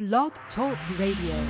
Blog Talk Radio.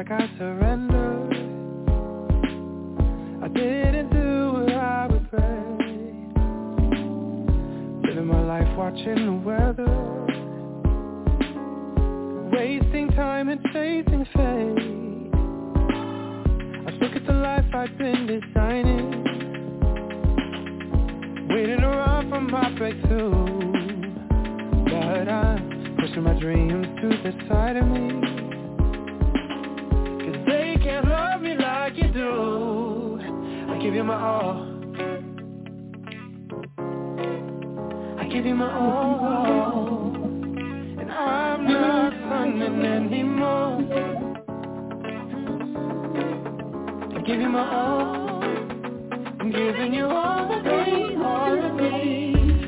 like I surrendered. I didn't do what I would pray. Living my life watching the weather, wasting time and chasing fate. I look at the life I've been designing, waiting around for my breakthrough. But I'm pushing my dreams to the side of me, 'cause they can't love me like you do. I give you my all, I give you my all, and I'm not running anymore. I give you my all, I'm giving you all of me, all of me.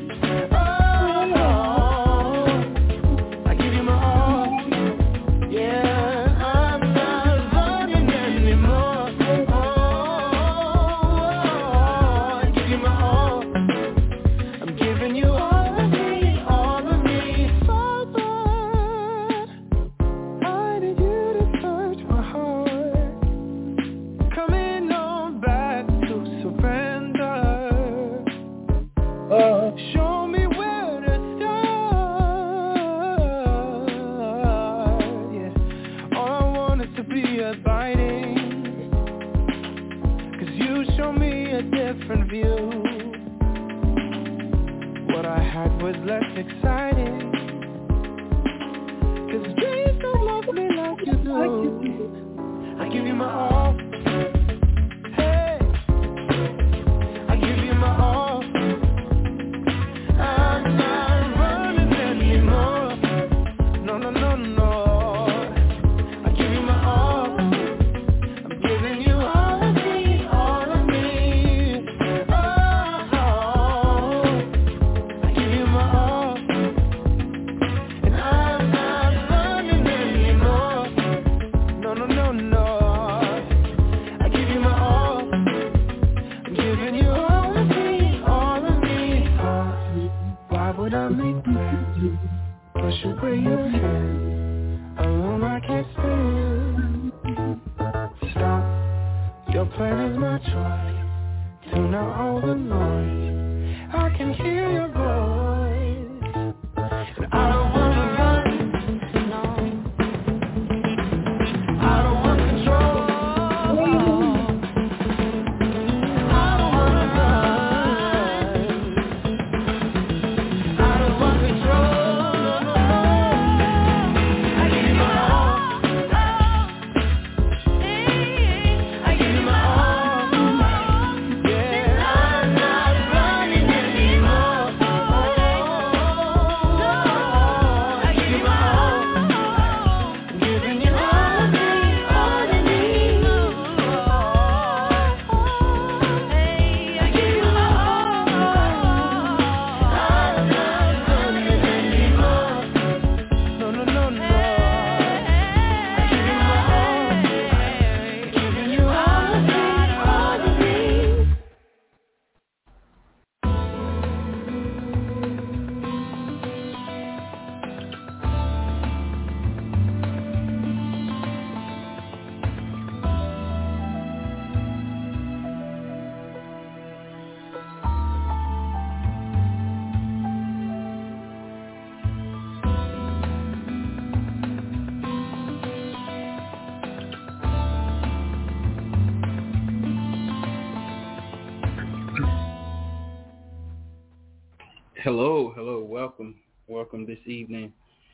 Hello, welcome this evening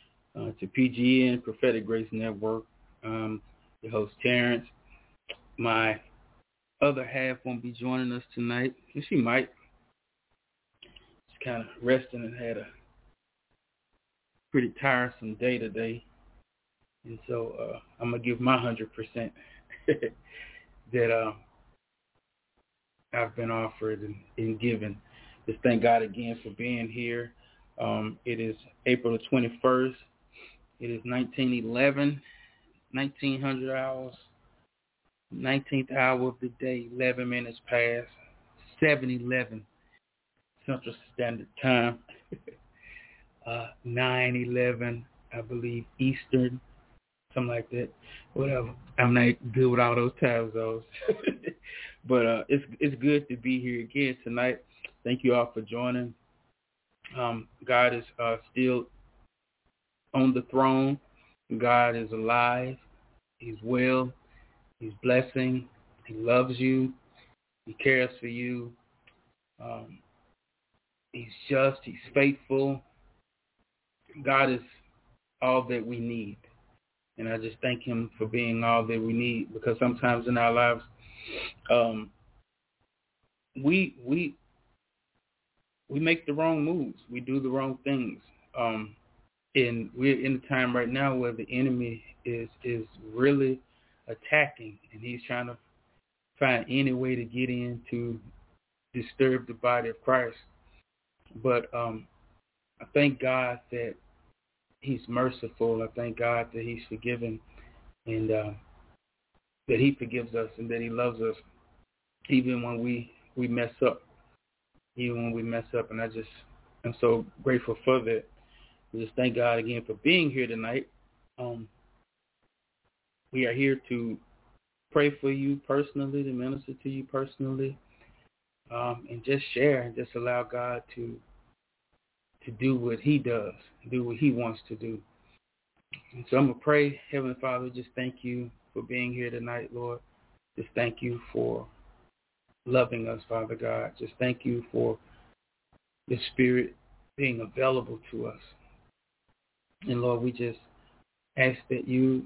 to PGN, Prophetic Grace Network. Your host, Terrence. My other half won't be joining us tonight. She might. She's kind of resting and had a pretty tiresome day today. And so I'm going to give my 100% that I've been offered and given. Just thank God again for being here. It is April the 21st. It is 1911, 1900 hours, 19th hour of the day, 11 minutes past, 7:11 Central Standard Time, 9:11, I believe, Eastern something like that. Whatever. I'm not good with all those time zones. But it's good to be here again tonight. Thank you all for joining. God is still on the throne. God is alive. He's well. He's blessing. He loves you. He cares for you. He's just. He's faithful. God is all that we need. And I just thank him for being all that we need, because sometimes in our lives, we make the wrong moves. We do the wrong things. And we're in a time right now where the enemy is really attacking, and he's trying to find any way to get in to disturb the body of Christ. But I thank God that he's merciful. I thank God that he's forgiving, and that he forgives us, and that he loves us even when we mess up. Even when we mess up. And I'm so grateful for that. I just thank God again for being here tonight. We are here to pray for you personally, to minister to you personally, and just share and just allow God to do what he does, do what he wants to do. And so I'm going to pray. Heavenly Father, just thank you for being here tonight, Lord. Just thank you for loving us, Father God. Just thank you for the Spirit being available to us. And Lord, we just ask that you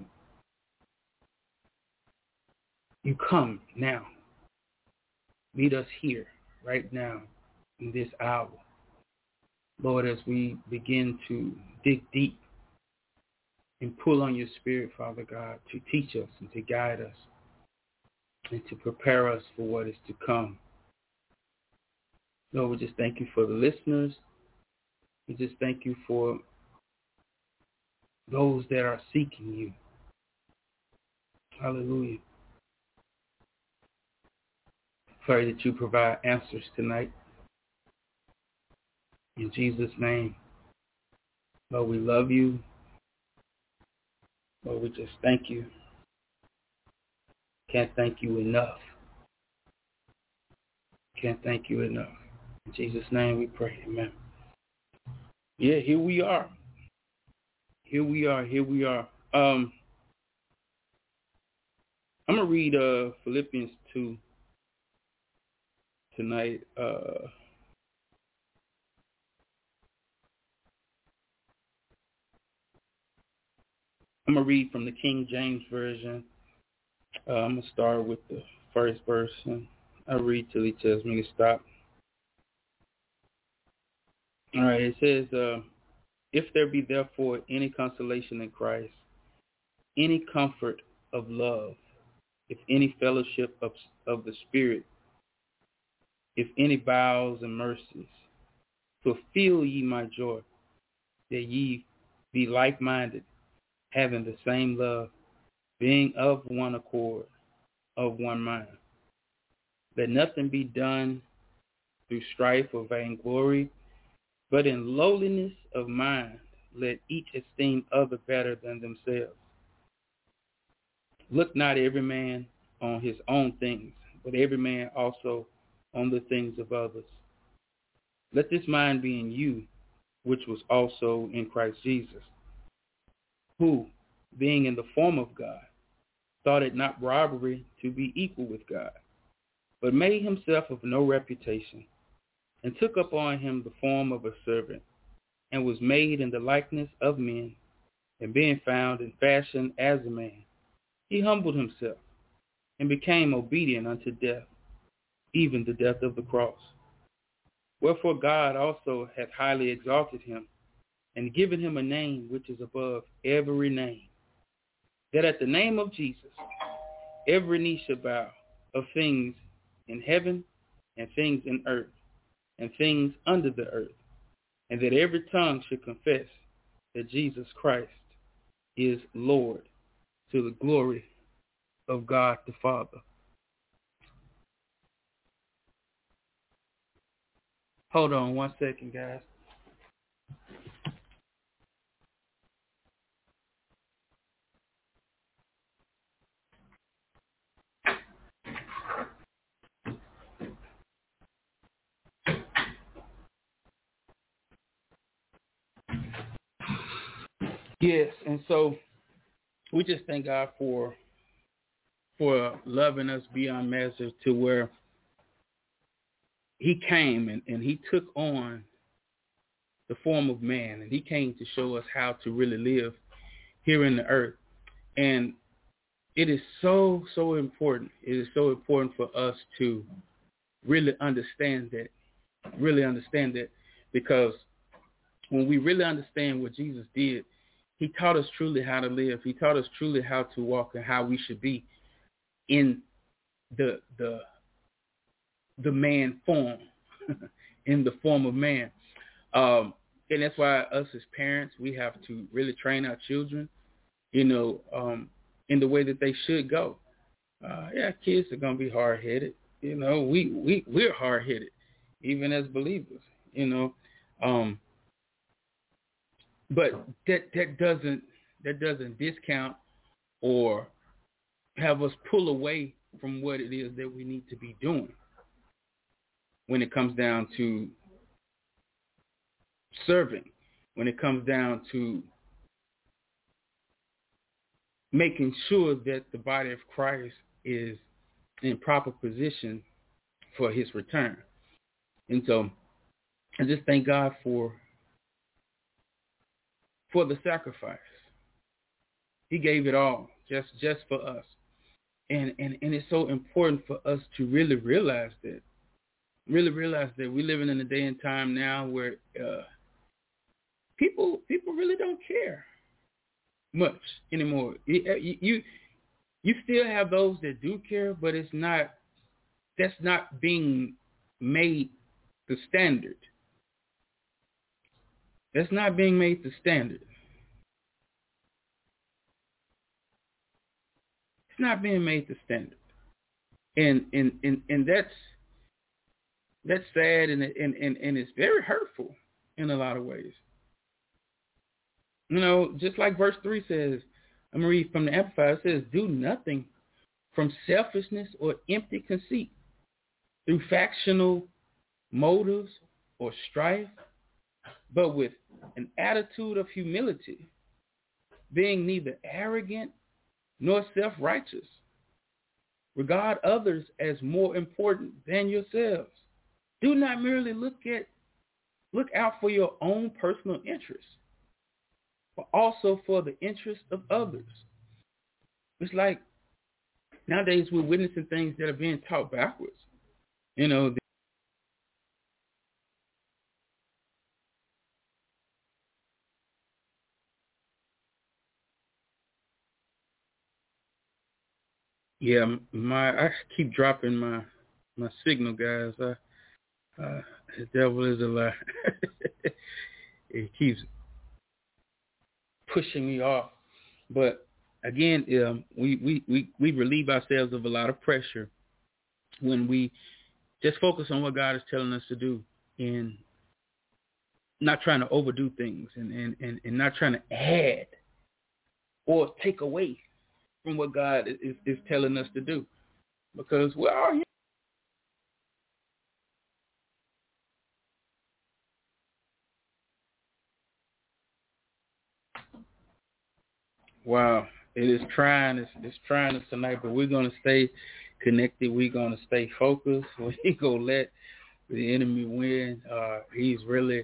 come now. Meet us here, right now, in this hour. Lord, as we begin to dig deep and pull on your Spirit, Father God, to teach us and to guide us and to prepare us for what is to come. Lord, we just thank you for the listeners. We just thank you for those that are seeking you. Hallelujah. Pray that you provide answers tonight. In Jesus' name. Lord, we love you. Lord, we just thank you. Can't thank you enough. Can't thank you enough. In Jesus' name we pray. Amen. Yeah, here we are. Here we are. I'm going to read Philippians 2 tonight. I'm going to read from the King James Version. I'm going to start with the first verse, and I'll read till he tells me to stop. All right, it says, if there be therefore any consolation in Christ, any comfort of love, if any fellowship of the Spirit, if any bowels and mercies, fulfill ye my joy, that ye be like-minded, having the same love, being of one accord, of one mind. Let nothing be done through strife or vainglory, but in lowliness of mind, let each esteem other better than themselves. Look not every man on his own things, but every man also on the things of others. Let this mind be in you, which was also in Christ Jesus, who, being in the form of God, thought it not robbery to be equal with God, but made himself of no reputation, and took upon him the form of a servant, and was made in the likeness of men, and being found in fashion as a man, he humbled himself, and became obedient unto death, even the death of the cross. Wherefore God also hath highly exalted him, and given him a name which is above every name, that at the name of Jesus every knee shall bow, of things in heaven, and things in earth, and things under the earth, and that every tongue should confess that Jesus Christ is Lord, to the glory of God the Father. Hold on 1 second, guys. Yes, and so we just thank God for loving us beyond measure to where he came and he took on the form of man, and he came to show us how to really live here in the earth. And it is so important. It is so important for us to really understand that, because when we really understand what Jesus did, he taught us truly how to live. He taught us truly how to walk and how we should be in the man form, in the form of man. And that's why us as parents, we have to really train our children, in the way that they should go. Kids are going to be hard-headed. We're hard-headed, even as believers, But that doesn't discount or have us pull away from what it is that we need to be doing when it comes down to serving, when it comes down to making sure that the body of Christ is in proper position for his return. And so I just thank God for the sacrifice. He gave it all just for us. And it's so important for us to really realize that we're living in a day and time now where people really don't care much anymore. You still have those that do care, but that's not being made the standard. That's not being made the standard. It's not being made the standard. And that's sad, and it's very hurtful in a lot of ways. Just like verse 3 says, I'm going to read from the Amplified. It says, do nothing from selfishness or empty conceit, through factional motives or strife, but with an attitude of humility, being neither arrogant nor self-righteous. Regard others as more important than yourselves. Do not merely look out for your own personal interests, but also for the interest of others. It's like nowadays we're witnessing things that are being taught backwards. I keep dropping my signal, guys. The devil is a lie. It keeps pushing me off. But again, we relieve ourselves of a lot of pressure when we just focus on what God is telling us to do, and not trying to overdo things, and not trying to add or take away from what God is telling us to do, because we're all here. Wow, it is trying. It's trying us tonight, but we're going to stay connected. We're going to stay focused. We're going to let the enemy win. He's really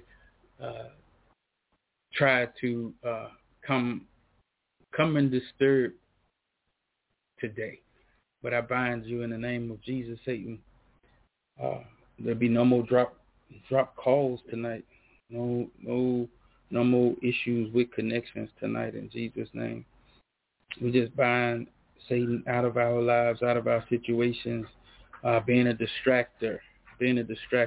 tried to come and disturb today. But I bind you in the name of Jesus, Satan. There'll be no more drop calls tonight. No more issues with connections tonight in Jesus' name. We just bind Satan out of our lives, out of our situations, being a distractor, being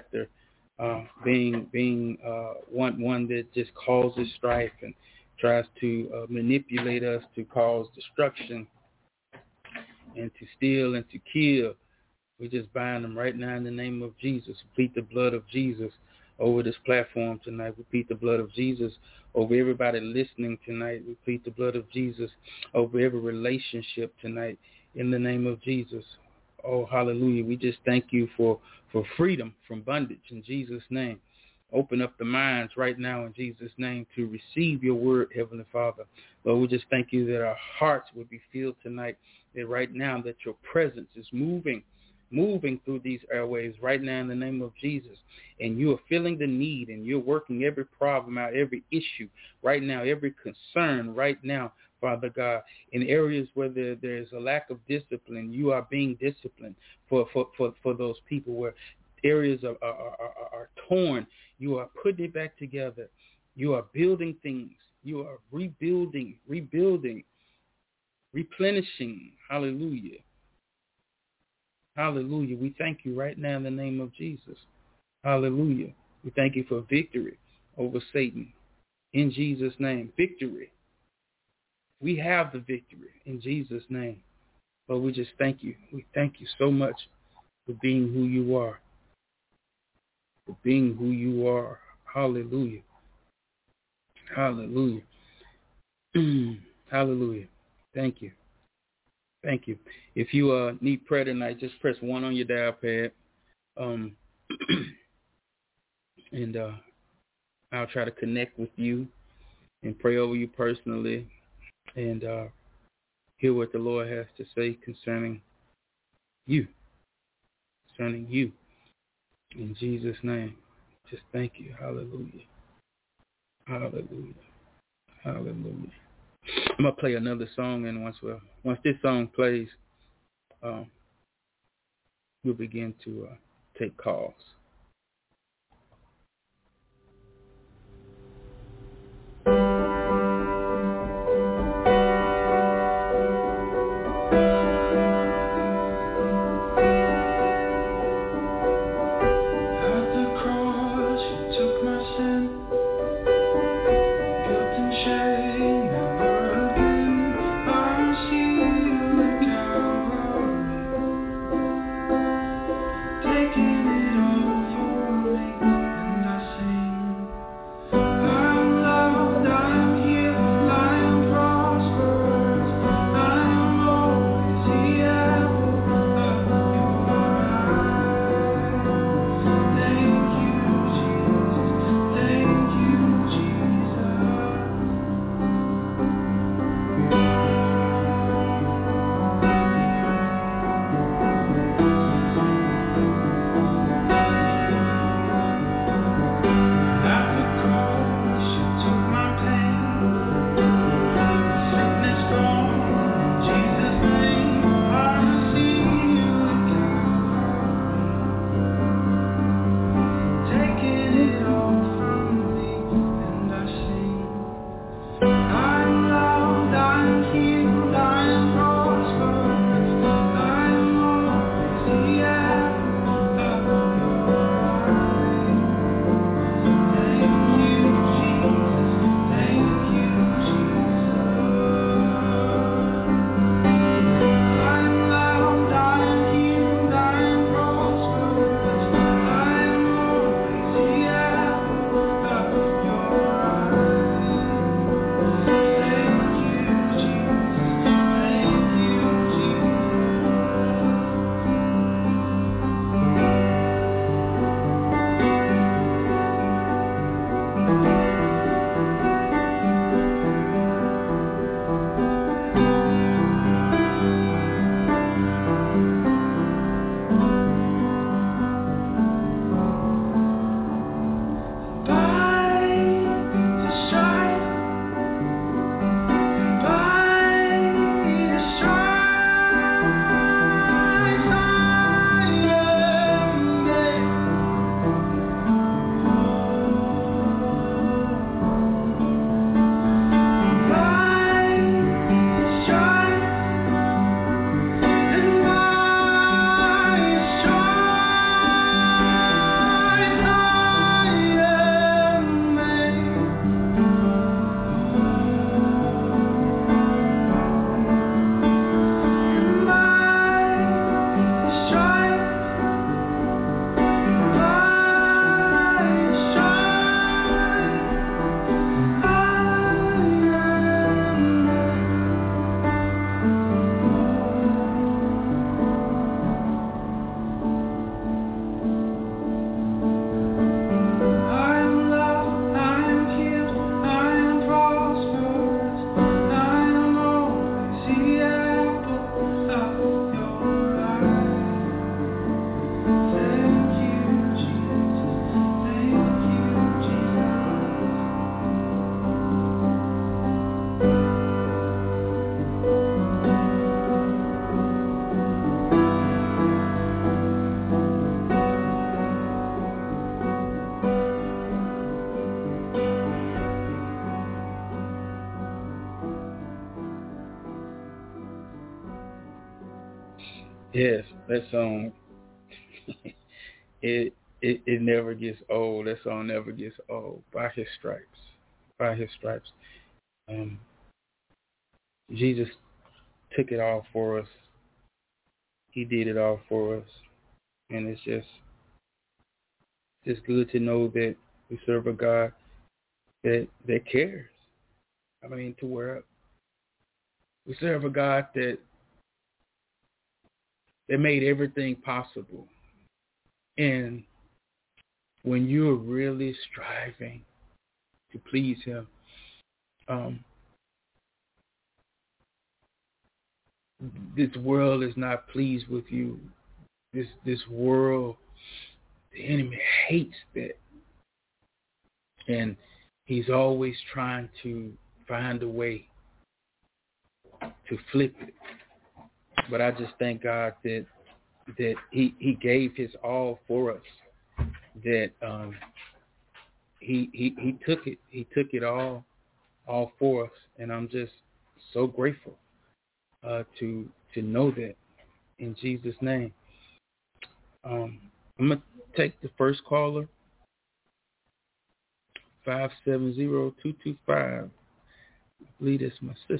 one that just causes strife and tries to manipulate us to cause destruction and to steal and to kill. We just bind them right now in the name of Jesus. We plead the blood of Jesus over this platform tonight. We plead the blood of Jesus over everybody listening tonight. We plead the blood of Jesus over every relationship tonight in the name of Jesus. Oh, hallelujah. We just thank you for freedom from bondage in Jesus' name. Open up the minds right now in Jesus' name to receive your word, Heavenly Father. Lord, we just thank you that our hearts would be filled tonight, that right now that your presence is moving through these airwaves right now in the name of Jesus. And you are feeling the need, and you're working every problem out, every issue right now, every concern right now, Father God. In areas where there's a lack of discipline, you are being disciplined for those people. Where areas are torn, you are putting it back together. You are building things. You are rebuilding, replenishing. Hallelujah. Hallelujah. We thank you right now in the name of Jesus. Hallelujah. We thank you for victory over Satan. In Jesus' name, victory. We have the victory in Jesus' name. But we just thank you. We thank you so much for being who you are. For being who you are. Hallelujah. Hallelujah. Hallelujah. Thank you. Thank you. If you need prayer tonight, just press 1 on your dial pad. And I'll try to connect with you and pray over you personally and hear what the Lord has to say concerning you. In Jesus' name. Just thank you. Hallelujah. Hallelujah. Hallelujah. I'm going to play another song, and once this song plays, we'll begin to take calls. Taking it all Yes, that song. it never gets old. That song never gets old. By His stripes, by His stripes, Jesus took it all for us. He did it all for us, and it's just good to know that we serve a God that cares. I mean, to where we serve a God that made everything possible. And when you're really striving to please Him, this world is not pleased with you. This world, the enemy hates that. And he's always trying to find a way to flip it. But I just thank God that he gave His all for us. That he took it. He took it all for us, and I'm just so grateful to know that in Jesus' name. I'm gonna take the first caller, 570-225. I believe that's my sister.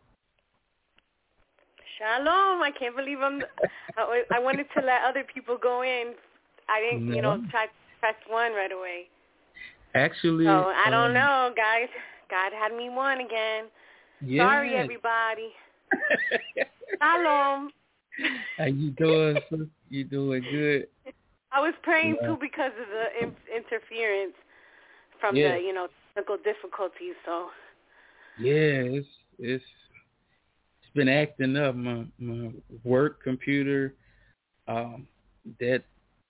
Shalom. I can't believe I wanted to let other people go in. I didn't, try to press one right away. Actually. So I don't know, guys. God had me one again. Yeah. Sorry, everybody. Shalom. How you doing, sis? You doing good? I was praying too because of the interference from the, technical difficulties. So. Yeah, it's been acting up. My work computer, that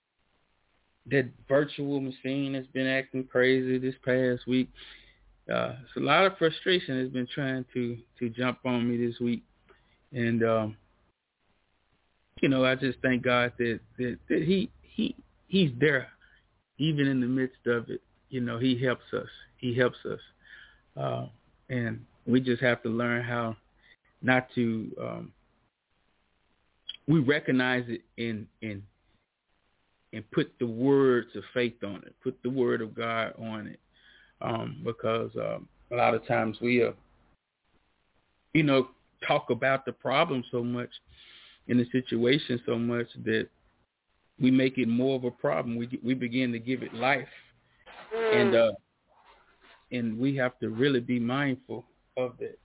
virtual machine has been acting crazy this past week. It's a lot of frustration has been trying to jump on me this week, and I just thank God that He's there, even in the midst of it. He helps us. He helps us, and we just have to learn how not to. We recognize it and put the words of faith on it, put the word of God on it, because a lot of times we, talk about the problem so much, in the situation so much, that we make it more of a problem. We begin to give it life, and we have to really be mindful of that.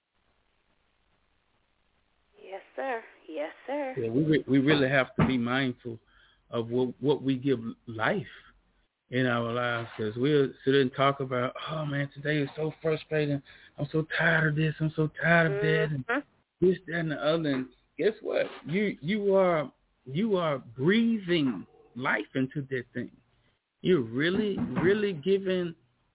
Yes, sir. Yes, sir. Yeah, we really have to be mindful of what we give life in our lives, because we'll sit and talk about, oh man, today is so frustrating. I'm so tired of this. I'm so tired of that, and this, that, and the other. And guess what? You are breathing life into that thing. You're really, really giving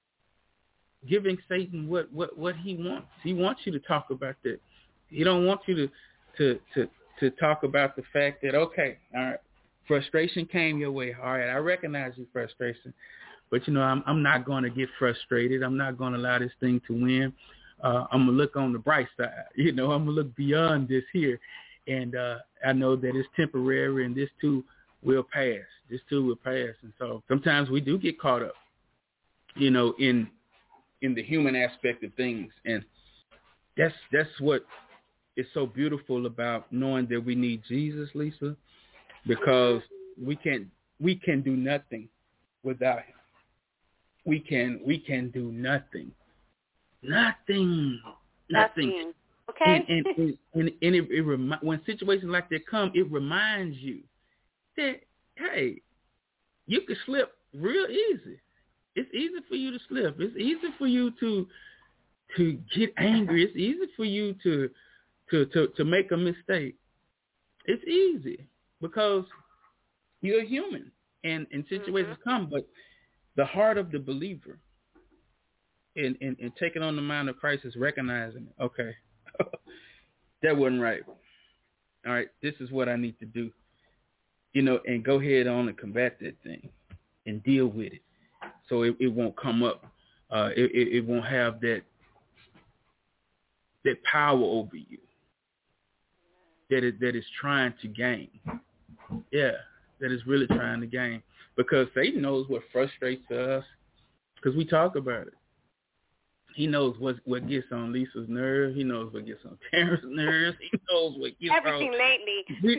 Satan what he wants. He wants you to talk about that. He don't want you to talk about the fact that, okay, all right, frustration came your way. All right, I recognize your frustration, but I'm not going to get frustrated. I'm not going to allow this thing to win. I'm gonna look on the bright side. I'm gonna look beyond this here, and I know that it's temporary, and this too will pass. This too will pass. And so sometimes we do get caught up, in the human aspect of things, and that's what is so beautiful about knowing that we need Jesus, Lisa, because we can do nothing without Him. We can do nothing. Nothing. Okay. And it when situations like that come, it reminds you that, hey, you can slip real easy. It's easy for you to slip. It's easy for you to get angry. It's easy for you to make a mistake. It's easy because you're human, and situations come. But the heart of the believer in taking on the mind of Christ is recognizing, okay, that wasn't right. All right, this is what I need to do, and go ahead on and combat that thing and deal with it, so it won't come up. It won't have that power over you. that is trying to gain. Yeah, that is really trying to gain. Because Satan knows what frustrates us, because we talk about it. He knows what gets on Lisa's nerves. He knows what gets on Terrence's nerves. He knows what gets everything on... lately.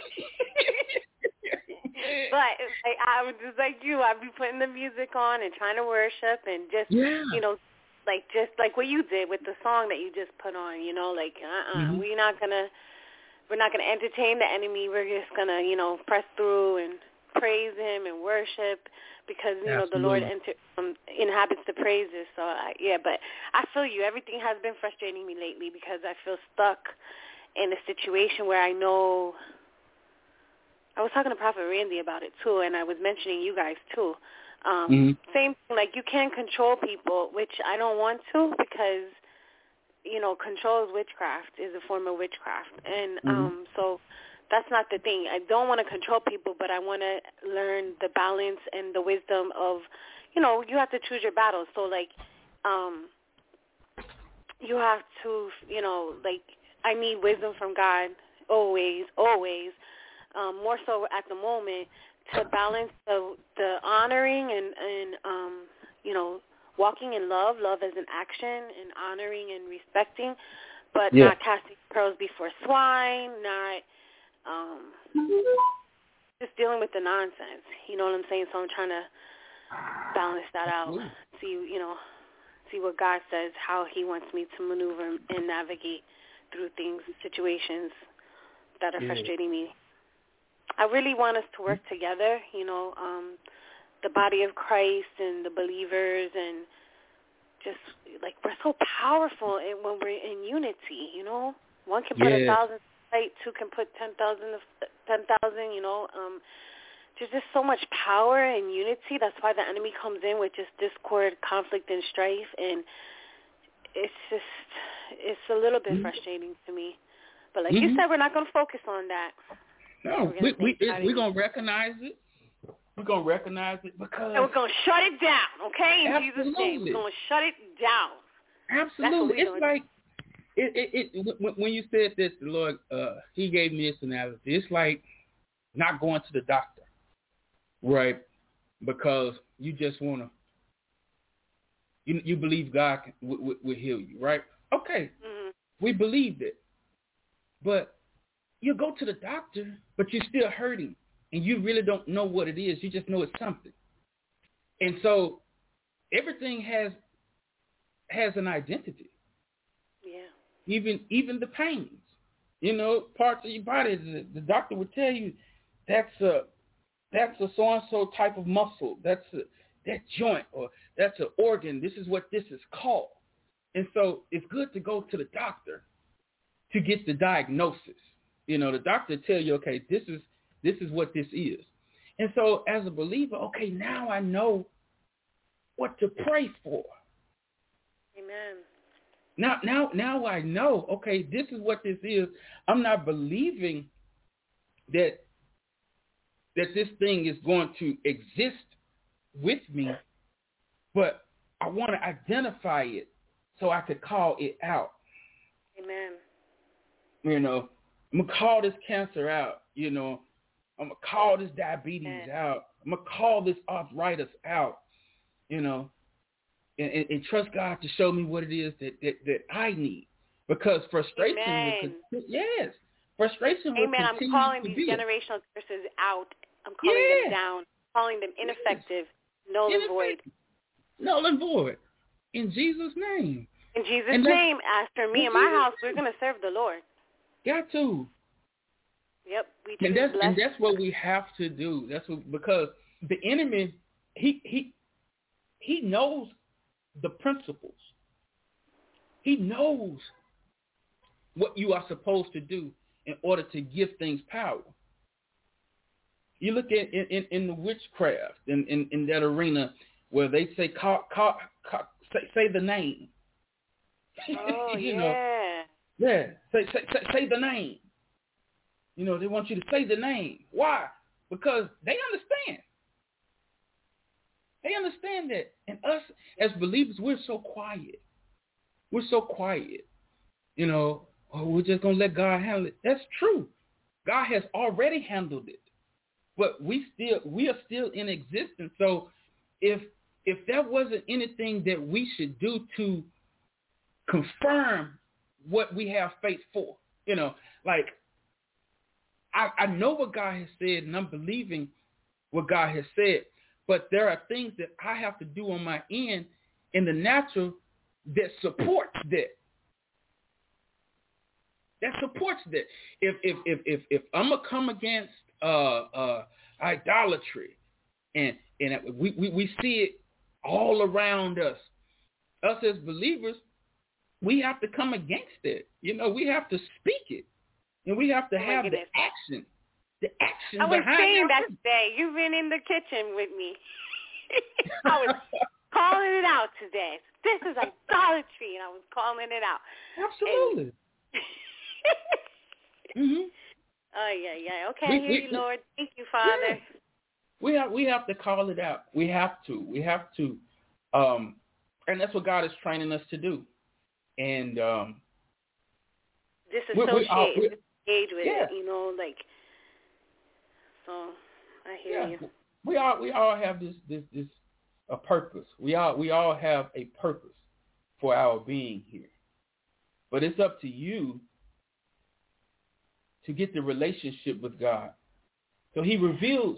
But I was just like you. I'd be putting the music on and trying to worship and just, just like what you did with the song that you just put on. Like we're not gonna entertain the enemy. We're just gonna press through and praise him and worship, because the Lord inhabits the praises. So but I feel you. Everything has been frustrating me lately because I feel stuck in a situation where I know. I was talking to Prophet Randy about it too, and I was mentioning you guys too. Same thing, like you can't control people, which I don't want to, because control is witchcraft, is a form of witchcraft, and so that's not the thing. I don't want to control people, but I want to learn the balance and the wisdom of, you have to choose your battles. So like, you have to, I need wisdom from God always. More so at the moment, to balance the honoring and walking in love as an action, and honoring and respecting, but not casting pearls before swine, not just dealing with the nonsense. You know what I'm saying? So I'm trying to balance that out. See what God says, how he wants me to maneuver and navigate through things, situations that are frustrating me. I really want us to work together, the body of Christ and the believers, and just, like, we're so powerful when we're in unity, One can put 1,000 to fight, two can put 10,000, there's just so much power in unity. That's why the enemy comes in with just discord, conflict, and strife, and it's a little bit frustrating to me. But like you said, we're not going to focus on that. No, we're going to recognize it. We're going to recognize it because... And we're going to shut it down, okay? In Jesus' name. We're going to shut it down. Absolutely. It's like, when you said this, the Lord, he gave me this analogy. It's like not going to the doctor, right? Because you just want to... You believe God will heal you, right? Okay, we believed it. But... you go to the doctor, but you're still hurting, and you really don't know what it is. You just know it's something. And so everything has an identity. Yeah. Even the pains, parts of your body. The doctor would tell you that's a so-and-so type of muscle. That's that joint, or that's an organ. This is what this is called. And so it's good to go to the doctor to get the diagnosis. The doctor tell you, okay, this is what this is. And so as a believer, okay, now I know what to pray for. Amen. Now I know, okay, this is what this is. I'm not believing that this thing is going to exist with me, but I want to identify it so I could call it out. Amen. I'm going to call this cancer out, I'm going to call this diabetes out. I'm going to call this arthritis out, and trust God to show me what it is that I need. Because frustration frustration will Amen. continue. I'm calling these generational curses out. I'm calling them down, calling them ineffective, null and void. Null and void. In Jesus' name. In Jesus' name, as for me and my house, we're going to serve the Lord. Got to. Yep. And that's what we have to do. Because the enemy, he knows the principles. He knows what you are supposed to do in order to give things power. You look at in the witchcraft in that arena where they say say the name. Oh Yeah, say the name. They want you to say the name. Why? Because they understand. They understand that. And us as believers, we're so quiet. We're so quiet. oh, we're just going to let God handle it. That's true. God has already handled it. But we are still in existence. So if there wasn't anything that we should do to confirm what we have faith for, like I know what God has said and I'm believing what God has said, but there are things that I have to do on my end in the natural that supports that. That supports that. If I'm gonna come against idolatry, and we see it all around us as believers, we have to come against it. We have to speak it, and we have to have the action. The action. I was behind saying that it. today. You've been in the kitchen with me. I was calling it out today. This is idolatry, and I was calling it out. Absolutely. Mm-hmm. Oh, yeah. Okay, I hear you, Lord. Thank you, Father. Yeah. We have to call it out. We have to. And that's what God is training us to do. And disengage with it, like. So I hear you. We all have this a purpose. We all have a purpose for our being here. But it's up to you to get the relationship with God. So he reveals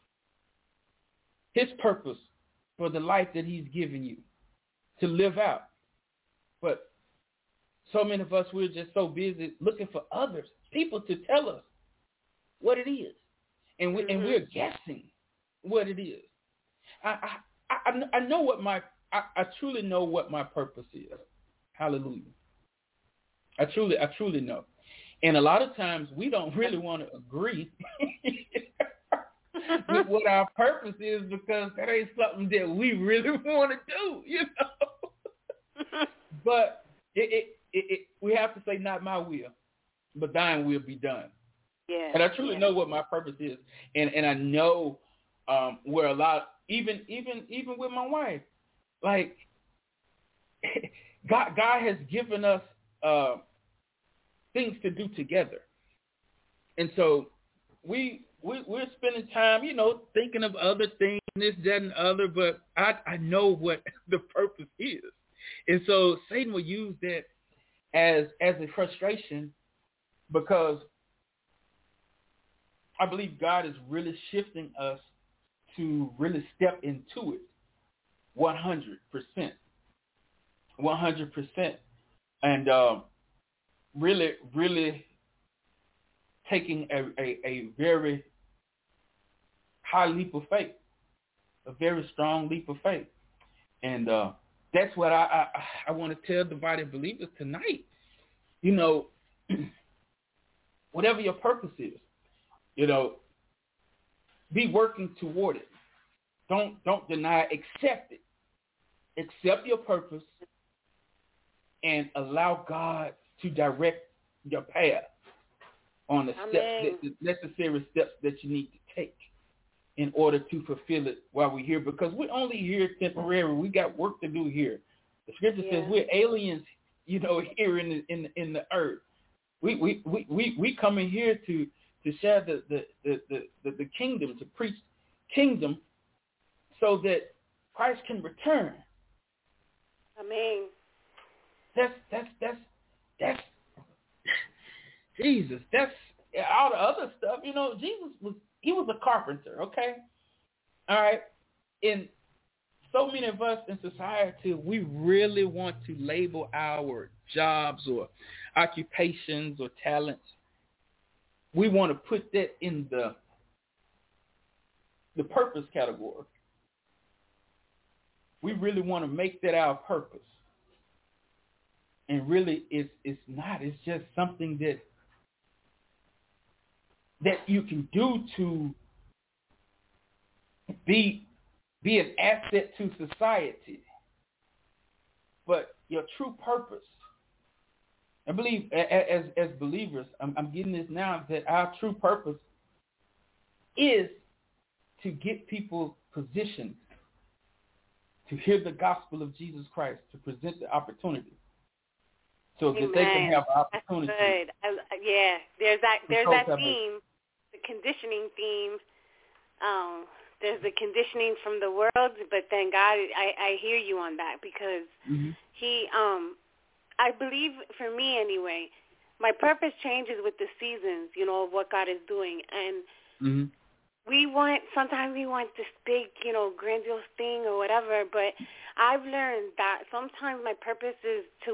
his purpose for the life that he's given you to live out. But so many of us, we're just so busy looking for others, people to tell us what it is. And we're guessing what it is. I know what I truly know what my purpose is. Hallelujah. I truly know. And a lot of times we don't really want to agree with what our purpose is because that ain't something that we really want to do, But we have to say, not my will, but thine will be done. Yeah. And I truly know what my purpose is, and I know where a lot, even with my wife, like God has given us things to do together, and so we're spending time, thinking of other things, this, that, and other. But I know what the purpose is, and so Satan will use that as a frustration because I believe God is really shifting us to really step into it 100%. 100%. And really, really taking a very high leap of faith, a very strong leap of faith. And that's what I want to tell the body of believers tonight. Whatever your purpose is, be working toward it. Don't deny it. Accept it. Accept your purpose and allow God to direct your path on the necessary steps that you need to take in order to fulfill it while we're here. Because we're only here temporarily. We got work to do here. The scripture says we're aliens, here in the earth. We come in here to share the kingdom, to preach kingdom, so that Christ can return. Amen. That's Jesus. That's all the other stuff. Jesus was a carpenter. Okay, all right. And so many of us in society, we really want to label our jobs or occupations or talents. We want to put that in the purpose category. We really want to make that our purpose. And really, it's not. It's just something that you can do to be an asset to society. But your true purpose, I believe as believers, I'm getting this now, that our true purpose is to get people positioned to hear the gospel of Jesus Christ, to present the opportunity, so that they can have opportunity. That's good. There's that theme, the conditioning theme. There's the conditioning from the world, but then God, I hear you on that, because he, I believe, for me anyway, my purpose changes with the seasons, you know, of what God is doing. And sometimes we want this big, you know, grandiose thing or whatever, but I've learned that sometimes my purpose is to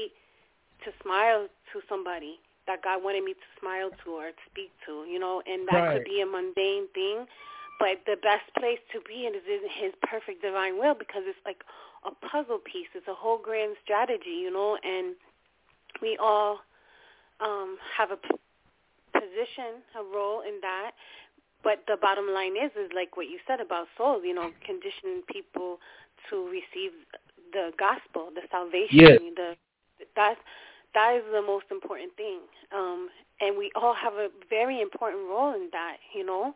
smile to somebody that God wanted me to smile to or speak to, you know, and that could be a mundane thing. But the best place to be in is in his perfect divine will, because it's like a puzzle piece. It's a whole grand strategy, you know, and we all have a position, a role in that. But the bottom line is like what you said about souls, you know, condition people to receive the gospel, the salvation. Yes. That is the most important thing. And we all have a very important role in that, you know.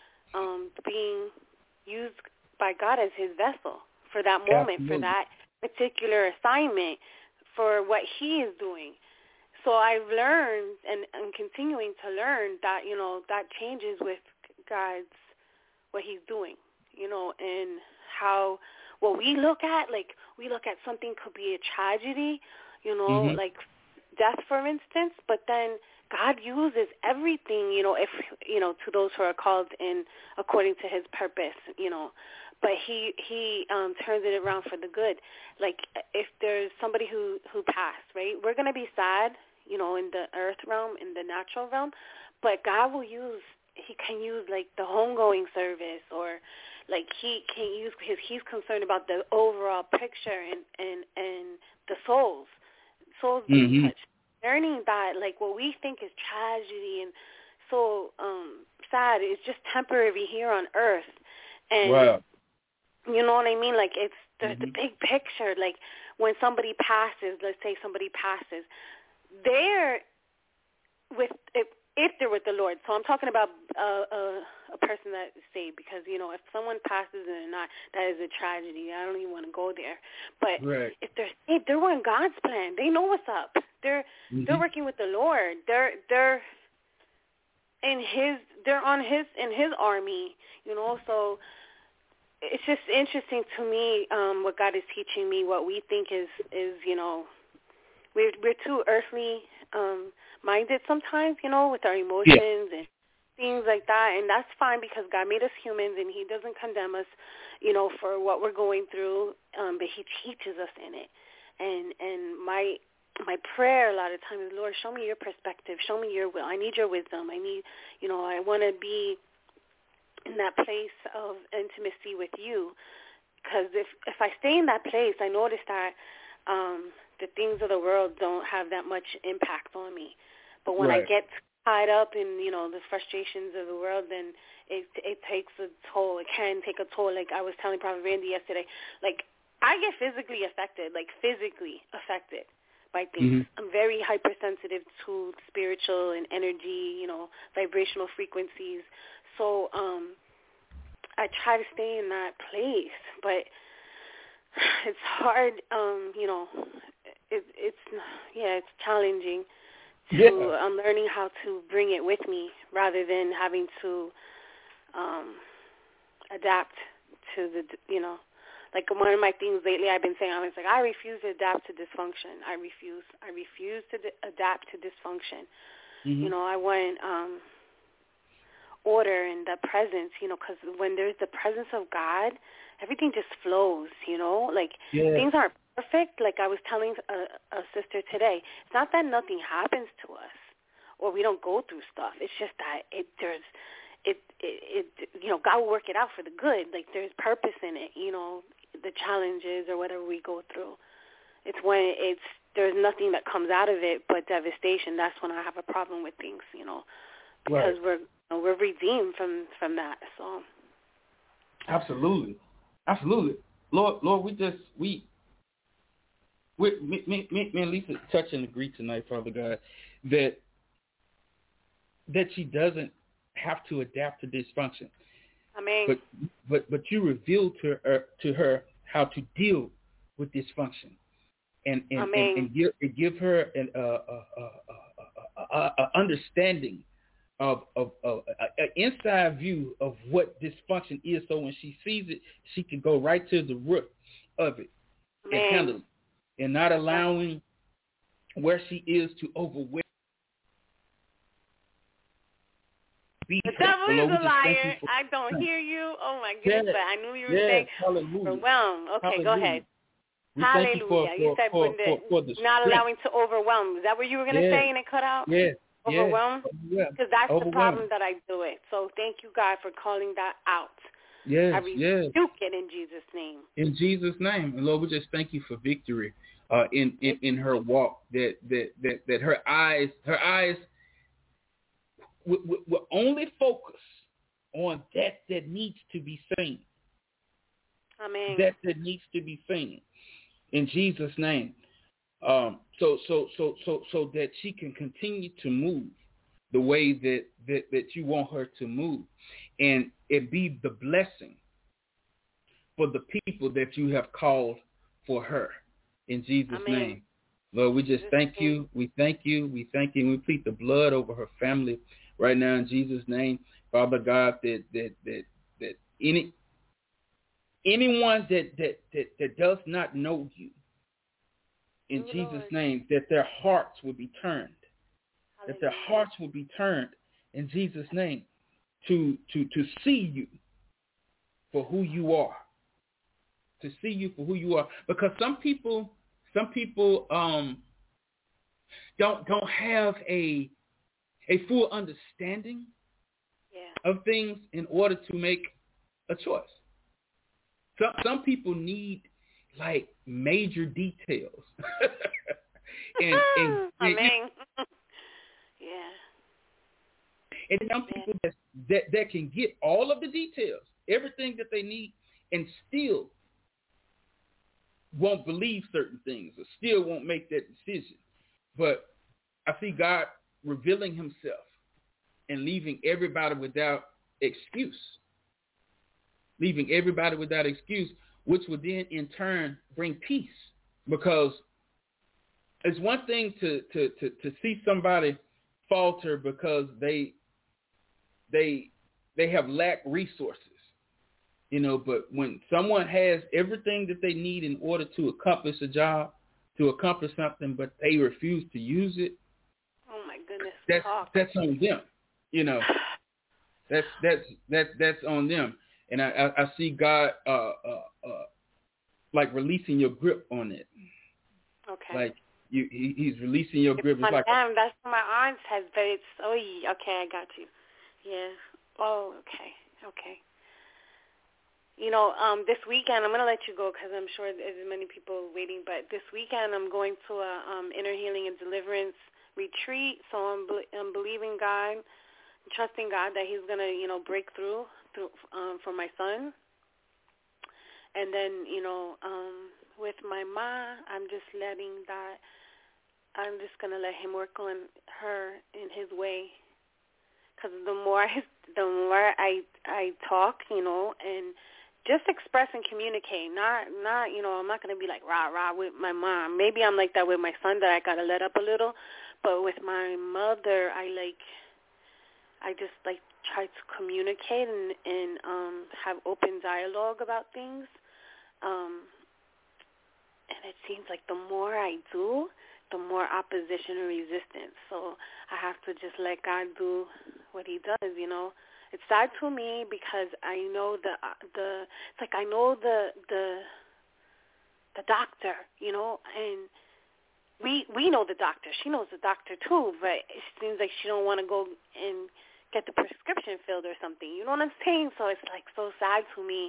Being used by God as his vessel for that moment, for that particular assignment, for what he is doing. So I've learned and I'm continuing to learn that, you know, that changes with God's, what he's doing, you know, and how what we look at, like we look at something could be a tragedy, you know, like death, for instance, but then God uses everything, you know, if, you know, to those who are called in according to his purpose, you know, but he turns it around for the good. Like if there's somebody who passed, right, we're going to be sad, you know, in the earth realm, in the natural realm, but God will use, he can use like the homegoing service, or like he can use, he's concerned about the overall picture and the souls being touched. Learning that, like, what we think is tragedy and so sad is just temporary here on earth. And you know what I mean? Like, it's the big picture. Like, when somebody passes, let's say somebody passes, they're with, if they're with the Lord. So I'm talking about a person that is saved, because, you know, if someone passes and they're not, that is a tragedy. I don't even want to go there. But if they're saved, they're in God's plan. They know what's up. They're working with the Lord. They're in his army, you know. So it's just interesting to me what God is teaching me. What we think is you know, we're too earthly minded sometimes, you know, with our emotions and things like that, and that's fine, because God made us humans and he doesn't condemn us, you know, for what we're going through, but he teaches us in it. And my prayer a lot of times is, Lord, show me your perspective, show me your will. I need your wisdom. I need, you know, I want to be in that place of intimacy with you, because if I stay in that place, I notice that the things of the world don't have that much impact on me. But when I get tied up in, you know, the frustrations of the world, then it takes a toll. It can take a toll. Like I was telling Prophet Randy yesterday, like I get physically affected by things. I'm very hypersensitive to spiritual and energy, you know, vibrational frequencies. So I try to stay in that place, but it's hard, you know, it's challenging. I'm learning how to bring it with me rather than having to adapt to the, you know, like one of my things lately I've been saying, I was like, I refuse to adapt to dysfunction. I refuse to adapt to dysfunction. You know, I want order and the presence, you know, because when there's the presence of God, everything just flows, you know, like things aren't perfect. Like I was telling a sister today, it's not that nothing happens to us or we don't go through stuff. It's just that you know, God will work it out for the good. Like there's purpose in it, you know, the challenges or whatever we go through. It's when there's nothing that comes out of it but devastation. That's when I have a problem with things, you know, because we're redeemed from that. So absolutely. Lord, me and Lisa touch and agree tonight, Father God, that she doesn't have to adapt to dysfunction. Amen. But you revealed to her how to deal with dysfunction. and give her an understanding of an inside view of what dysfunction is, so when she sees it, she can go right to the root of it and handle it, and not allowing where she is to overwhelm. The devil is a liar. I don't hear you. Oh my goodness! But I knew you were saying overwhelm. Okay, go ahead. Hallelujah. You said for not allowing to overwhelm. Is that what you were going to say and it cut out? Yes. Overwhelm? Because that's the problem that I do it. So thank you, God, for calling that out. Yes, I rebuke it in Jesus' name. In Jesus' name. And Lord, we just thank you for victory in her walk, that her eyes will only focus on that needs to be seen. Amen. That needs to be seen. In Jesus' name. So that she can continue to move the way that you want her to move, and it be the blessing for the people that you have called for her. In Jesus' name. Lord, we just thank you. We thank you. We thank you. And we plead the blood over her family right now in Jesus' name. Father God, that anyone that does not know you, in Jesus' name, that their hearts will be turned. Hallelujah. That their hearts will be turned in Jesus' name to see you for who you are. To see you for who you are. Because some people don't have a full understanding of things in order to make a choice. Some people need like major details. and Amen. And some people that can get all of the details, everything that they need, and still won't believe certain things or still won't make that decision. But I see God revealing himself and leaving everybody without excuse. Leaving everybody without excuse, which would then in turn bring peace. Because it's one thing to see somebody falter because they have lacked resources, but when someone has everything that they need in order to accomplish a job, to accomplish something, but they refuse to use it. Oh my goodness. That's on them. That's on them. And I see God like releasing your grip on it. Okay. Like he's releasing your grip. It's like that's what my arms has, but it's okay. I got you. Yeah. Oh, okay. This weekend I'm gonna let you go because I'm sure there's many people waiting. But this weekend I'm going to a inner healing and deliverance retreat. So I'm believing God, trusting God that He's gonna break through for my son. And then with my ma, I'm just gonna let Him work on her in His way. Because the more I talk, and just express and communicate, not I'm not going to be like rah with my mom. Maybe I'm like that with my son, that I got to let up a little. But with my mother, I just try to communicate and have open dialogue about things. And it seems like the more I do, the more opposition and resistance. So I have to just let God do what He does, It's sad to me because I know I know the doctor, and we know the doctor. She knows the doctor too, but it seems like she don't want to go and get the prescription filled or something. You know what I'm saying? So it's so sad to me.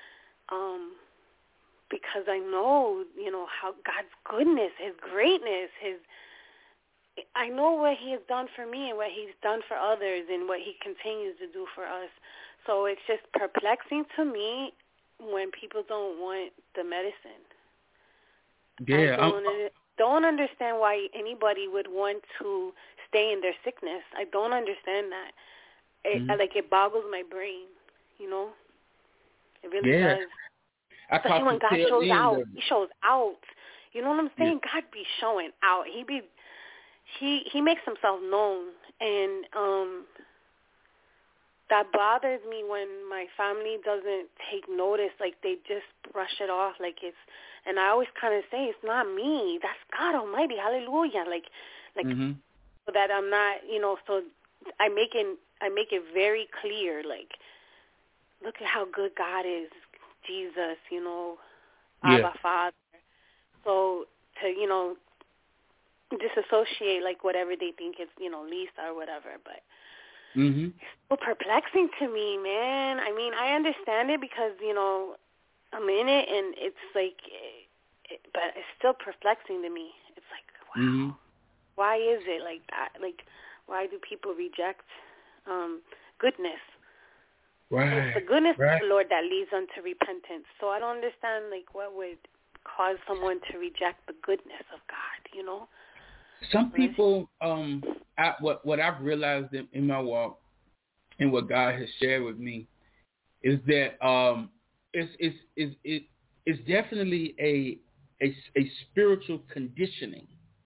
Because I know, how God's goodness, His greatness, I know what He has done for me and what He's done for others and what He continues to do for us. So it's just perplexing to me when people don't want the medicine. Yeah, I don't understand why anybody would want to stay in their sickness. I don't understand that. It boggles my brain, It really does. Especially when God shows out. He shows out. You know what I'm saying? God be showing out. He makes himself known, and that bothers me when my family doesn't take notice. Like, they just brush it off like it's, and I always kind of say, it's not me. That's God Almighty. Hallelujah. Like, so that I'm not, so I make it very clear, like, look at how good God is, Jesus, Abba, Father. So to, disassociate, like, whatever they think is, Lisa or whatever, but it's so perplexing to me, man. I mean, I understand it because, I'm in it, and it's like, but it's still perplexing to me. It's like, wow, why is it like that? Like, why do people reject goodness? Right. And it's the goodness of the Lord that leads unto repentance. So I don't understand, like, what would cause someone to reject the goodness of God, Some people, what I've realized in my walk and what God has shared with me is that it's definitely a spiritual conditioning,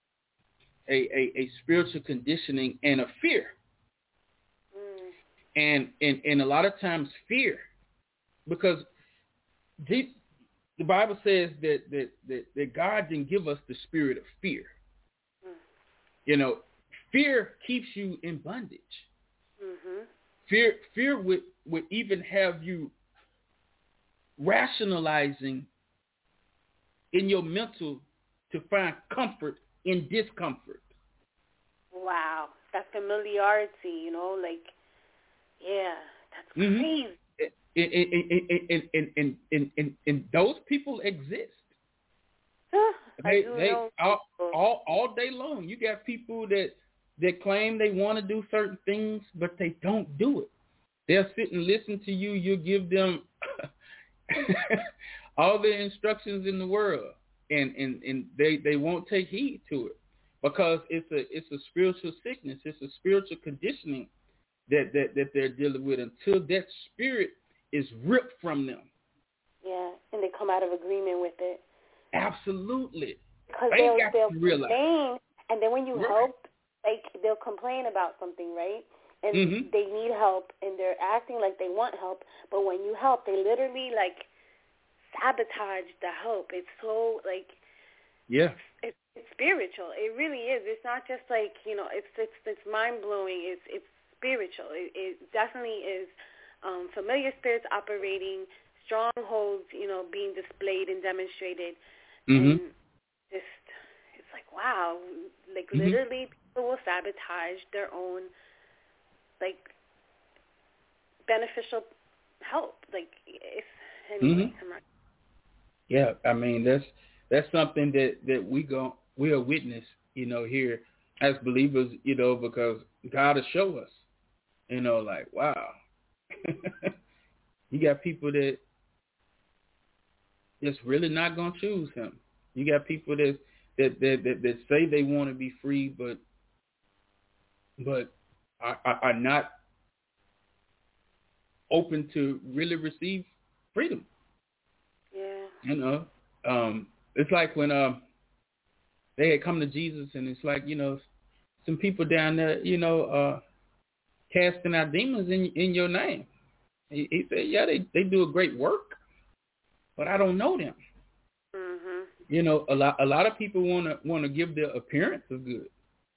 a spiritual conditioning and a fear. And a lot of times fear, because the Bible says that God didn't give us the spirit of fear. Fear keeps you in bondage. Fear would even have you rationalizing in your mental to find comfort in discomfort. Wow, that familiarity, like, yeah, that's crazy. And those people exist. They all day long. You got people that claim they want to do certain things, but they don't do it. They'll sit and listen to you. You'll give them all the instructions in the world, and they won't take heed to it because it's a spiritual sickness. It's a spiritual conditioning that they're dealing with until that spirit is ripped from them. Yeah, and they come out of agreement with it. Absolutely. Because they'll complain, and then when you help, like, they'll complain about something, right? And they need help, and they're acting like they want help, but when you help, they literally, like, sabotage the help. It's so, like, it's spiritual. It really is. It's not just like, it's mind-blowing. It's spiritual. It definitely is familiar spirits operating, strongholds, being displayed and demonstrated. And just, it's like, wow, like, literally people will sabotage their own, like, beneficial help. Like, it's, anyway, I'm not. Yeah, I mean, that's something that we are witness, here as believers, because God will show us, like, wow. You got people that just really not gonna choose him. You got people that say they want to be free, but are not open to really receive freedom. Yeah. It's like when they had come to Jesus, and it's like, some people down there, casting out demons in your name. He said, yeah, they do a great work, but I don't know them. A lot of people want to give their appearance of good.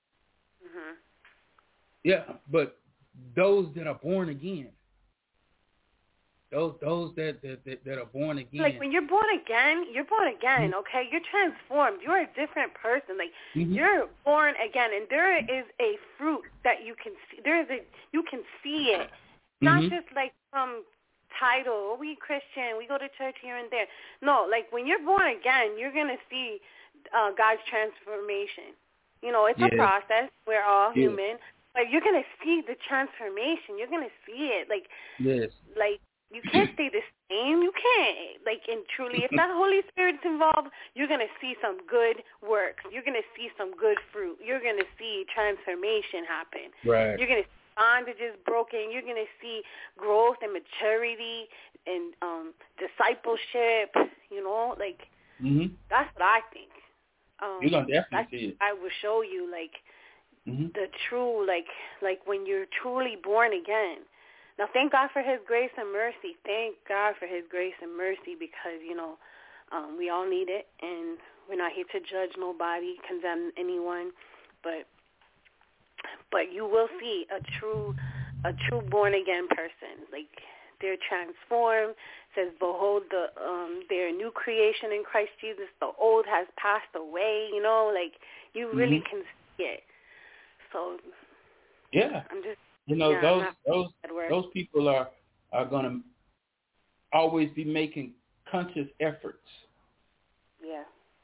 Yeah, but those that are born again, those that are born again. Like, when you're born again, okay? You're transformed. You're a different person. Like, you're born again, and there is a fruit that you can see. You can see it. Not just like some title, we Christian, we go to church here and there. No, like, when you're born again, you're going to see God's transformation. It's a process. We're all human. But you're going to see the transformation. You're going to see it. Like, like, you can't stay the same. You can't. Like, and truly, if that Holy Spirit's involved, you're going to see some good works. You're going to see some good fruit. You're going to see transformation happen. Right. You're going to see bondages broken. You're going to see growth and maturity and discipleship, like, that's what I think. You're gonna definitely see it. I will show you like the true like when you're truly born again. Now, thank God for His grace and mercy. Thank God for His grace and mercy because we all need it, and we're not here to judge nobody, condemn anyone, but you will see a true born again person. Like they're transformed. It says, behold, they're a new creation in Christ Jesus. The old has passed away. Like you really can see it. So yeah, I'm just those people are gonna always be making conscious efforts. Yeah.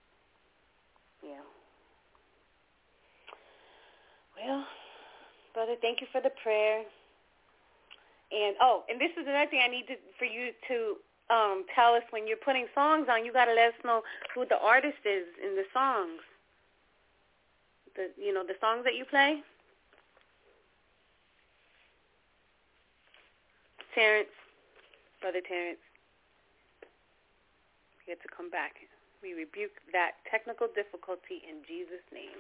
Well, brother, thank you for the prayer. And this is another thing I need for you to tell us when you're putting songs on. You got to let us know who the artist is in the songs. The songs that you play. Brother Terrence, you get to come back. We rebuke that technical difficulty in Jesus' name.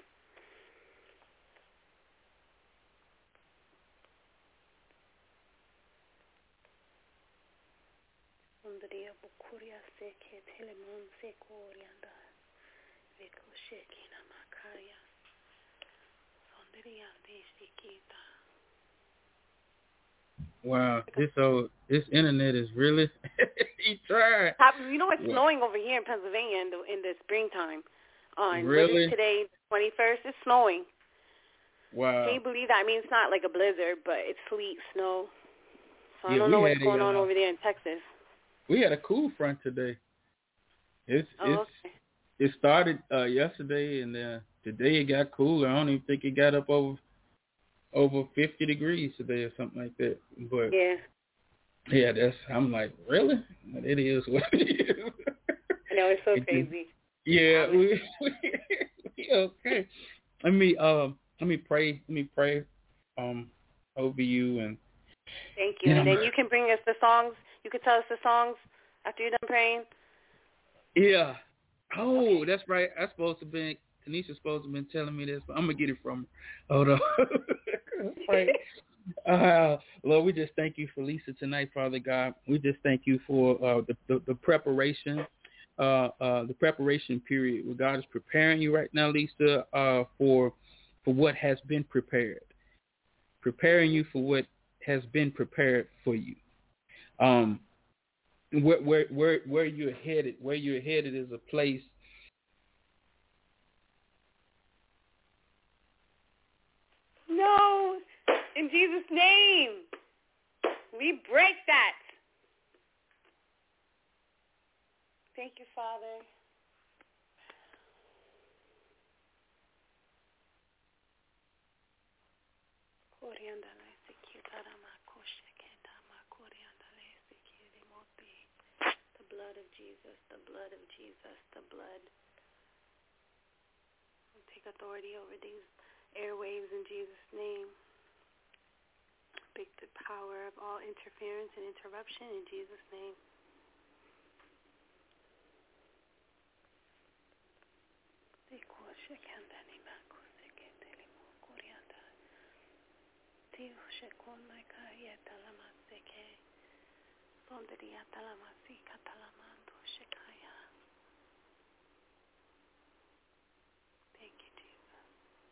Wow, this internet is really he tried. It's snowing over here in Pennsylvania in the springtime. Really? What is today, 21st? It's snowing. Wow. Can you believe that? I mean, it's not like a blizzard, but it's sleet, snow. So I don't know what's going on over there in Texas. We had a cool front today. It started yesterday, and today it got cooler. I don't even think it got up over 50 degrees today or something like that. But yeah, I'm like, really? But it is what it is. I know, it's so crazy. Yeah, we okay. Let me pray over you and thank you. And then you can bring us the songs. You can tell us the songs after you're done praying. Yeah. Oh, okay. That's right. Tanisha's supposed to have been telling me this, but I'm gonna get it from her. Hold on. Right. Lord, we just thank you for Lisa tonight, Father God. We just thank you for the preparation, the preparation period where God is preparing you right now, Lisa, for what has been prepared, preparing you for what has been prepared for you. Where you're headed is a place. No, in Jesus' name, we break that. Thank you, Father. The blood of Jesus, the blood of Jesus, the blood. We take authority over these airwaves in Jesus' name. Break the power of all interference and interruption in Jesus' name. Thank you, Jesus.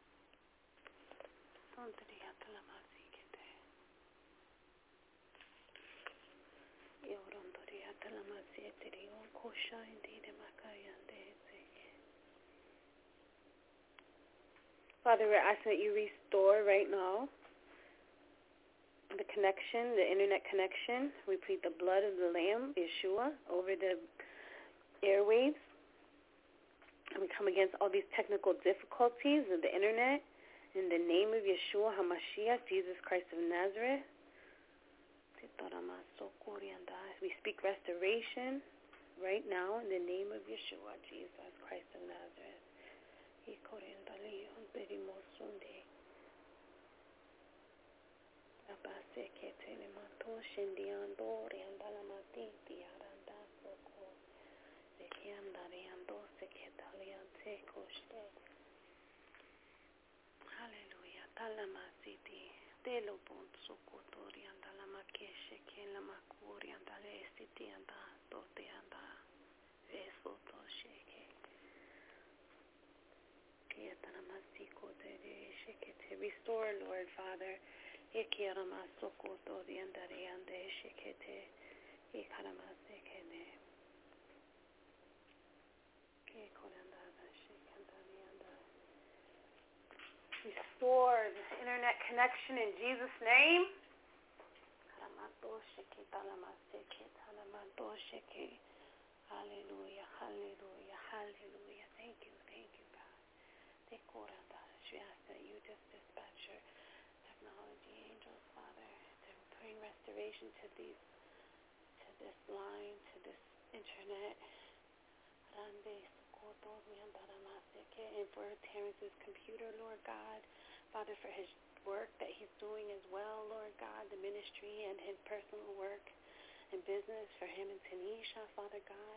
Father, we're asking that you restore right now the connection, the internet connection. We plead the blood of the Lamb, Yeshua, over the airwaves. And we come against all these technical difficulties of the internet. In the name of Yeshua HaMashiach, Jesus Christ of Nazareth. We speak restoration right now in the name of Yeshua, Jesus Christ of Nazareth. Hallelujah. Talamasiti. Delo bon sokotori andala makeshe ken la makuri andale siti anda tote anda vesoto sheke. Yatanamasiko de shekete. Restore, Lord Father. Ikiramasokoto the andare ande shekete. Ikaramasekene. Restore this internet connection in Jesus' name. Hallelujah, hallelujah, hallelujah. Thank you, God. We ask that you just dispatch your technology angels, Father, to bring restoration to this line, to this internet. And for Terrence's computer, Lord God, Father, for his work that he's doing as well, Lord God, the ministry and his personal work and business for him and Tanisha, Father God.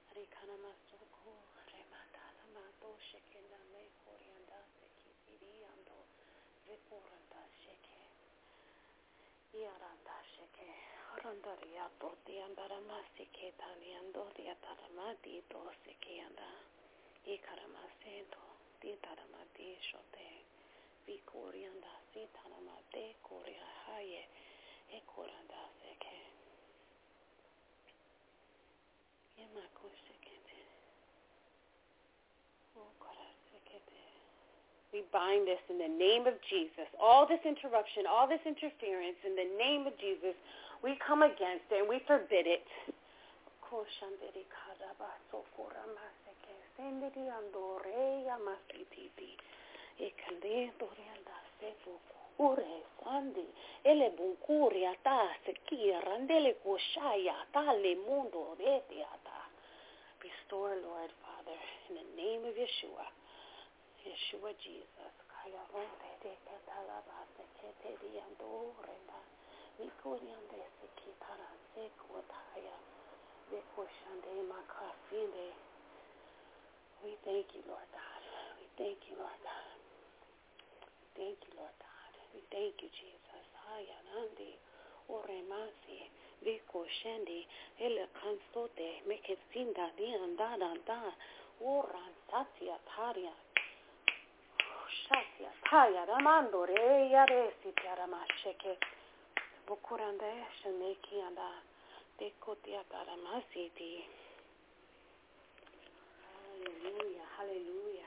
Ikaramasento, ditaramati shote, vikorianda sitaramate koria haye, ekoranda seke. Yemakoshekete. Okorasekete. We bind this in the name of Jesus. All this interruption, all this interference, in the name of Jesus, we come against it and we forbid it. Koshanderi karabaso koramaseke. Sendiri andore yamasititi. Ekande dorianda sefu kure sandi. Ele bunkuri ata sekira andele koshaya tale mundo retiata. Restore, Lord Father, in the name of Yeshua. Yeshua Jesus. Kaya ronde de katalabase keteri andorenda. Nikuriande sekitara sekotaya. Vekoshande makasinde. We thank you, Lord God. We thank you, Lord God. Thank you, Lord God. We thank you, Jesus. Hayanandi, oremasi, vikoshende, ele kansote, mekesinda, diandadanda, oran satya taria, shatya taya, ramando, reya resi, tiaramasheke, bukurande, shaneki anda, dekotia taramasiti. Hallelujah, hallelujah.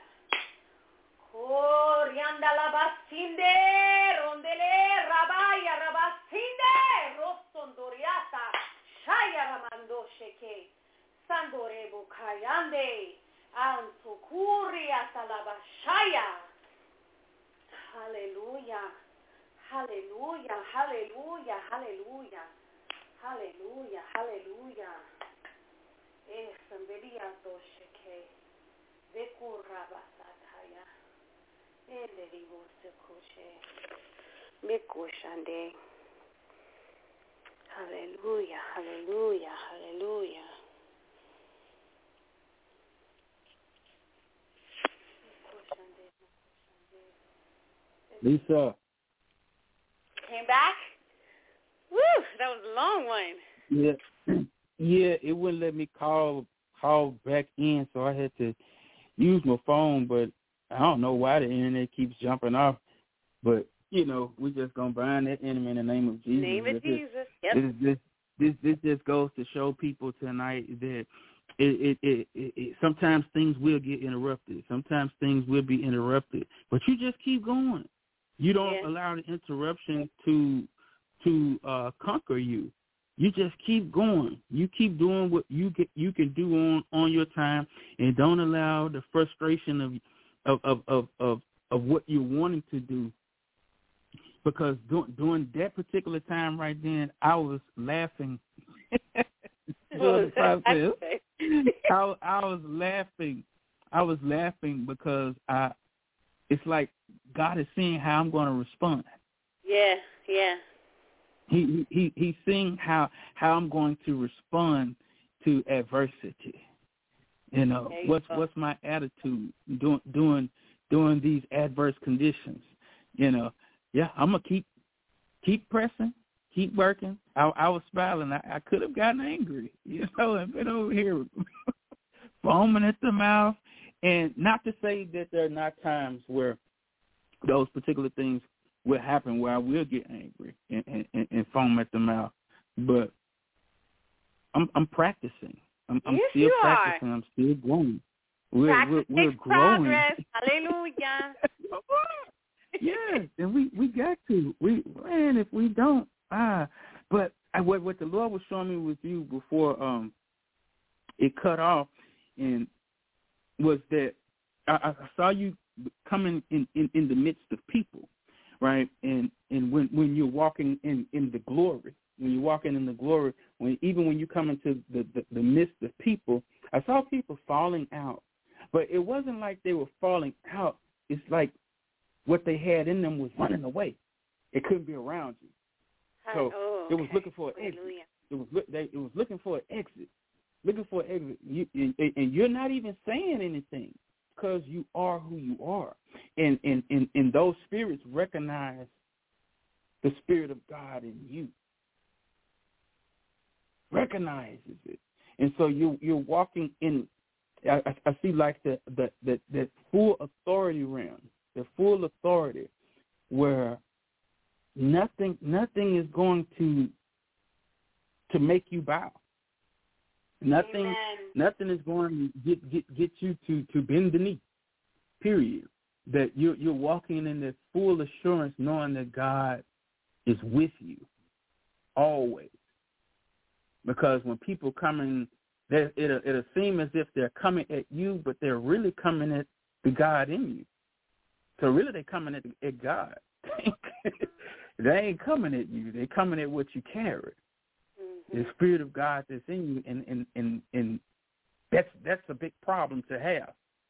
Corianda la basinde, rondele, rabaya, rabasinde, rosondoriata, shaya ramando sheke, sandore bukayande, antukuriata la bashaya. Hallelujah, hallelujah, hallelujah, hallelujah, hallelujah, hallelujah. Samberiato sheke, vekurabasataya. Hallelujah, hallelujah, hallelujah. Lisa. Came back? Woo, that was a long one. Yeah, it wouldn't let me call back in, so I had to use my phone, but I don't know why the internet keeps jumping off. But, we're just going to bind that enemy in the name of Jesus. Name of Jesus, yep. This just goes to show people tonight that it sometimes things will get interrupted. Sometimes things will be interrupted. But you just keep going. You don't allow the interruption to conquer you. You just keep going. You keep doing what you can do on your time, and don't allow the frustration of what you're wanting to do. Because during that particular time right then, I was laughing. During the process, I was laughing. I was laughing because it's like God is seeing how I'm going to respond. Yeah. He's seeing how I'm going to respond to adversity. You know, what's my attitude during these adverse conditions? You know, yeah, I'm gonna keep pressing, keep working. I was smiling. I could have gotten angry, you know, and been over here foaming at the mouth. And not to say that there are not times where those particular things will happen where I will get angry and foam at the mouth, but I'm practicing. I'm still practicing. I'm still growing. We're growing. Progress. Hallelujah. Yes, and we got to. If we don't, but what the Lord was showing me with you before it cut off, and was that I saw you coming in the midst of people, right? And when you're walking in the glory, when you're walking in the glory, even when you come into the midst of people, I saw people falling out, but it wasn't like they were falling out. It's like what they had in them was running away. It couldn't be around you. So it was looking for an exit. It was looking for an exit. Looking for an exit. And you're not even saying anything because you are who you are. And those spirits recognize the Spirit of God in you. Recognizes it. And so you're walking in, I see like that full authority realm, the full authority where nothing is going to make you bow. Nothing is going to get you to bend the knee. Period. That you're walking in this full assurance, knowing that God is with you always. Because when people come in, it'll seem as if they're coming at you, but they're really coming at the God in you. So really, they're coming at God. They ain't coming at you. They're coming at what you carry. The Spirit of God that's in you, and that's a big problem to have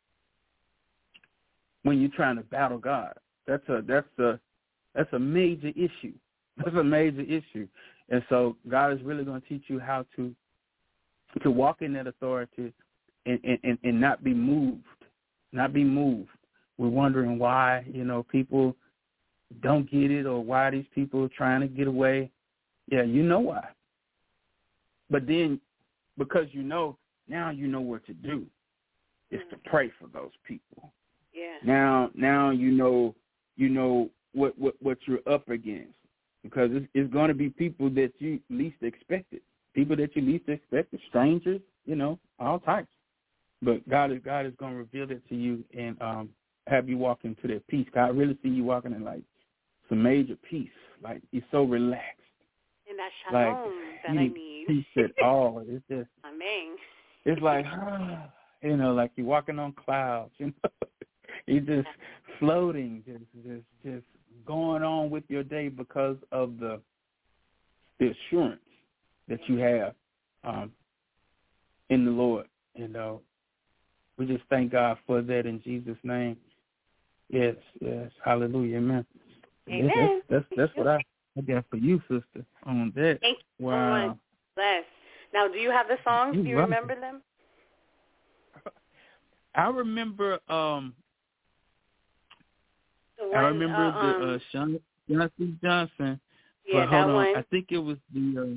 when you're trying to battle God. That's a major issue. That's a major issue. And so God is really going to teach you how to walk in that authority and not be moved. Not be moved. We're wondering why, people don't get it or why these people are trying to get away. Yeah, you know why. But then because now you know what to do. It's to pray for those people. Yeah. Now you know what you're up against. Because it's going to be people that you least expected. People that you least expected, strangers, all types. But God is going to reveal it to you and have you walk into that peace. God really see you walking in like some major peace. Like you're so relaxed. And that shalom that I need. Peace at all. It's just, amen. It's like, like you're walking on clouds. You're just floating, just going on with your day because of the assurance that you have in the Lord. We just thank God for that in Jesus' name. Yes, hallelujah, amen. Amen. That's what I got for you, sister, on that. Thank you so much. Bless. Now, do you have the songs? Do you remember them? I remember. I remember the Sean C. Johnson. Yeah, hold on. one. I think it was the.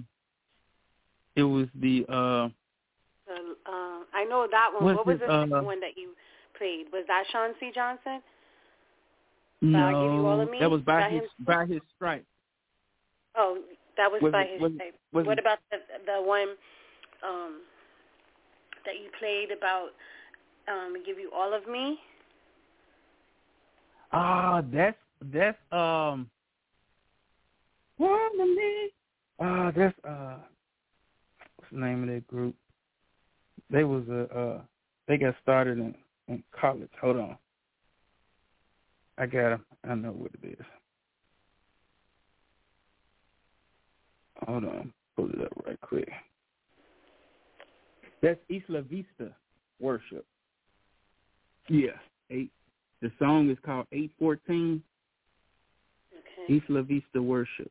I know that one. What was the second one that you played? Was that Sean C. Johnson? No, I'll Give You All of Me? That was by his stripe. Oh, that was by his stripe. What about the one that you played about Give You All of Me? That's that's what's the name of that group? They was they got started in college. Hold on, I got them. I know what it is. Hold on, pull it up right quick. That's Isla Vista Worship. Yeah, 8. The song is called 814. Okay. Isla Vista Worship.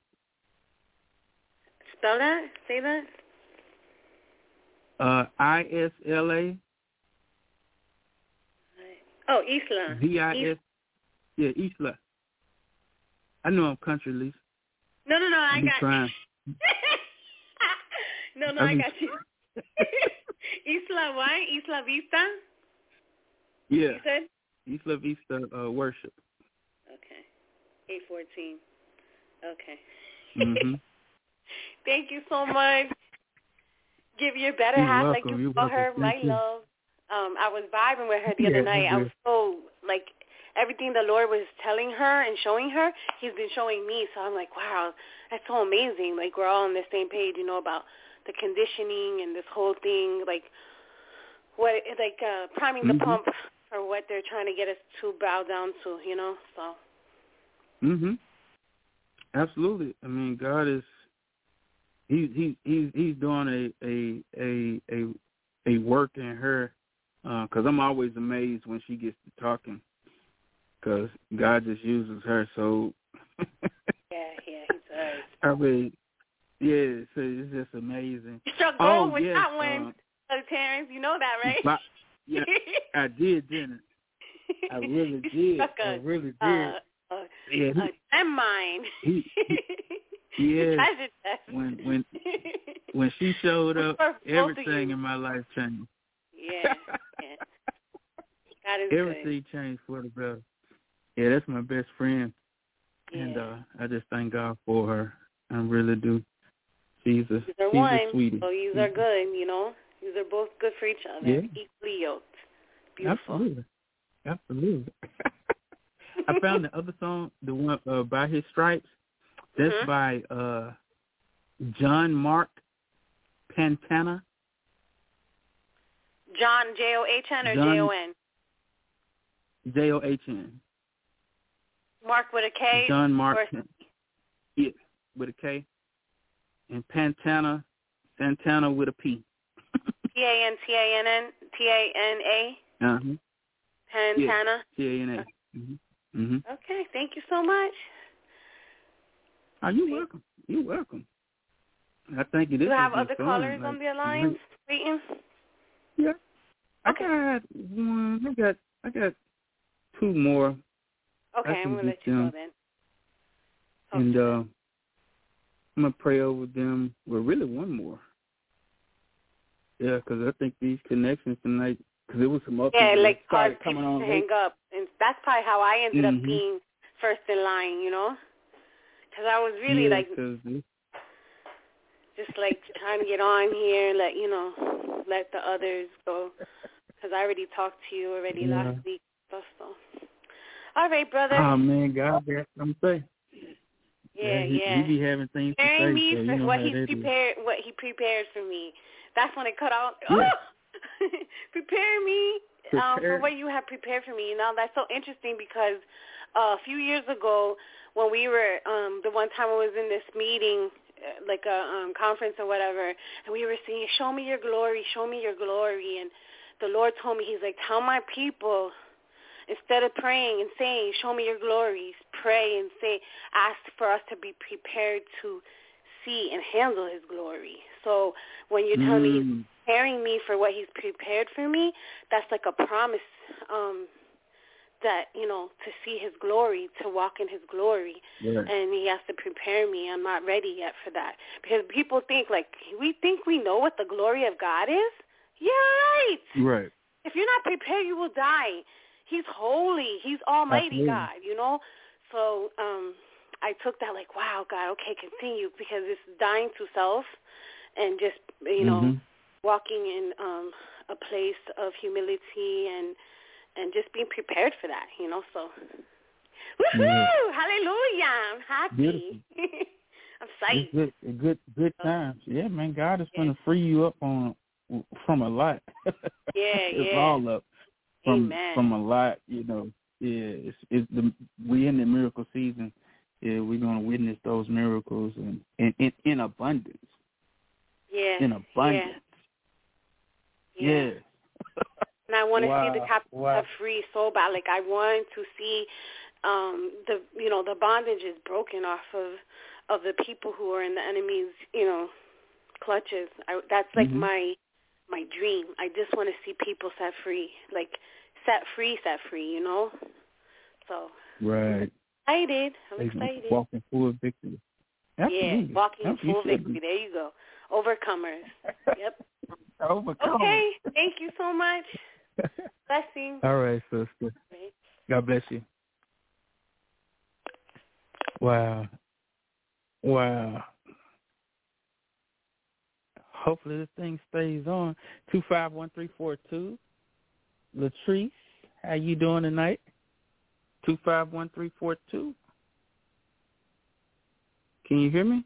Spell that? Say that. ISLA Oh, Isla. V-I-S. Yeah, Isla. I know I'm country, Lisa. No, I got trying. I got you. Isla what? Isla Vista? Yeah. You said? Isla Vista worship. Okay. 814. Okay. Mhm. Thank you so much. Give your better You're half welcome. like you You're call her, welcome. my Thank you. love. I was vibing with her the other night. I was so, like, everything the Lord was telling her and showing her, he's been showing me. So I'm like, wow, that's so amazing. Like, we're all on the same page, you know, about the conditioning and this whole thing, like, priming the pump for what they're trying to get us to bow down to, you know, so. Mhm. Absolutely. I mean, God is, he's doing a work in her, because I'm always amazed when she gets to talking, because God just uses her so. Yeah, he does. I mean, yeah, so it's just amazing. You struck gold with that one, Terrence. You know that, right? Yeah, I did, didn't I? I really did. I really did. And mine. Yeah. When she showed up, everything in my life changed. Yeah. That is everything good. changed for the better. Yeah, that's my best friend. Yeah. And I just thank God for her. I really do. She's a sweetie. So you are good, you know. You are both good for each other. Yeah. Equally yoked. Beautiful. Absolutely. I found the other song, the one By His Stripes. That's by John Mark Pantana. John, John or Jon? John. Mark with a K? John Mark. Yeah, with a K. And Pantana with a P. Pantana? Uh-huh. Pantana? Yeah, T-A-N-A. Okay, thank you so much. Oh, you're welcome. You're welcome. I think it is. Do you have other callers on the line waiting? Yeah. Okay. I got two more. Okay, I'm gonna let you go then. And I'm gonna pray over them. Well, really one more. Yeah, because I think these connections tonight, because it was some other people like hard coming people on to hang up, and that's probably how I ended up being first in line, you know, because I was really just like trying to get on here, let the others go, because I already talked to you last week. So, all right, brother. Oh man, God bless. I'm saying. Yeah. He be having things to say. Me so for you know what he prepared for me. That's when it cut out. Yeah. Oh! Prepare me for what you have prepared for me. You know, that's so interesting because a few years ago when we were, the one time I was in this meeting, like a conference or whatever, and we were saying, show me your glory, show me your glory. And the Lord told me, he's like, tell my people, instead of praying and saying, show me your glories, pray and say, ask for us to be prepared to see and handle his glory. So when you're telling me he's preparing me for what he's prepared for me, that's like a promise that, you know, to see his glory, to walk in his glory. Yeah. And he has to prepare me. I'm not ready yet for that. Because people think, like, we think we know what the glory of God is? Yeah, right. If you're not prepared, you will die. He's holy. He's almighty God, you know? So I took that like, wow, God, okay, continue, because it's dying to self and just, you know, walking in a place of humility and just being prepared for that, you know? So, woohoo! Hallelujah! I'm happy. I'm psyched. Good times. Yeah, man, God is going to free you up from a lot. It's all up. From a lot, you know. Yeah, we in the miracle season. Yeah, we're gonna witness those miracles and in abundance. Yeah. In abundance. Yeah. And I want to see the captives set free so bad. Like I want to see the bondage is broken off of the people who are in the enemy's, you know, clutches. That's like my dream. I just want to see people set free. Like set free, you know. So right. I'm excited. Walking full victory. Absolutely. Yeah, walking in full victory. There you go. Overcomers. Yep. Overcomers. Okay. Thank you so much. Blessings. All right, sister. God bless you. Wow. Hopefully this thing stays on. 251-342. Latrice, how you doing tonight? 251-342. Can you hear me?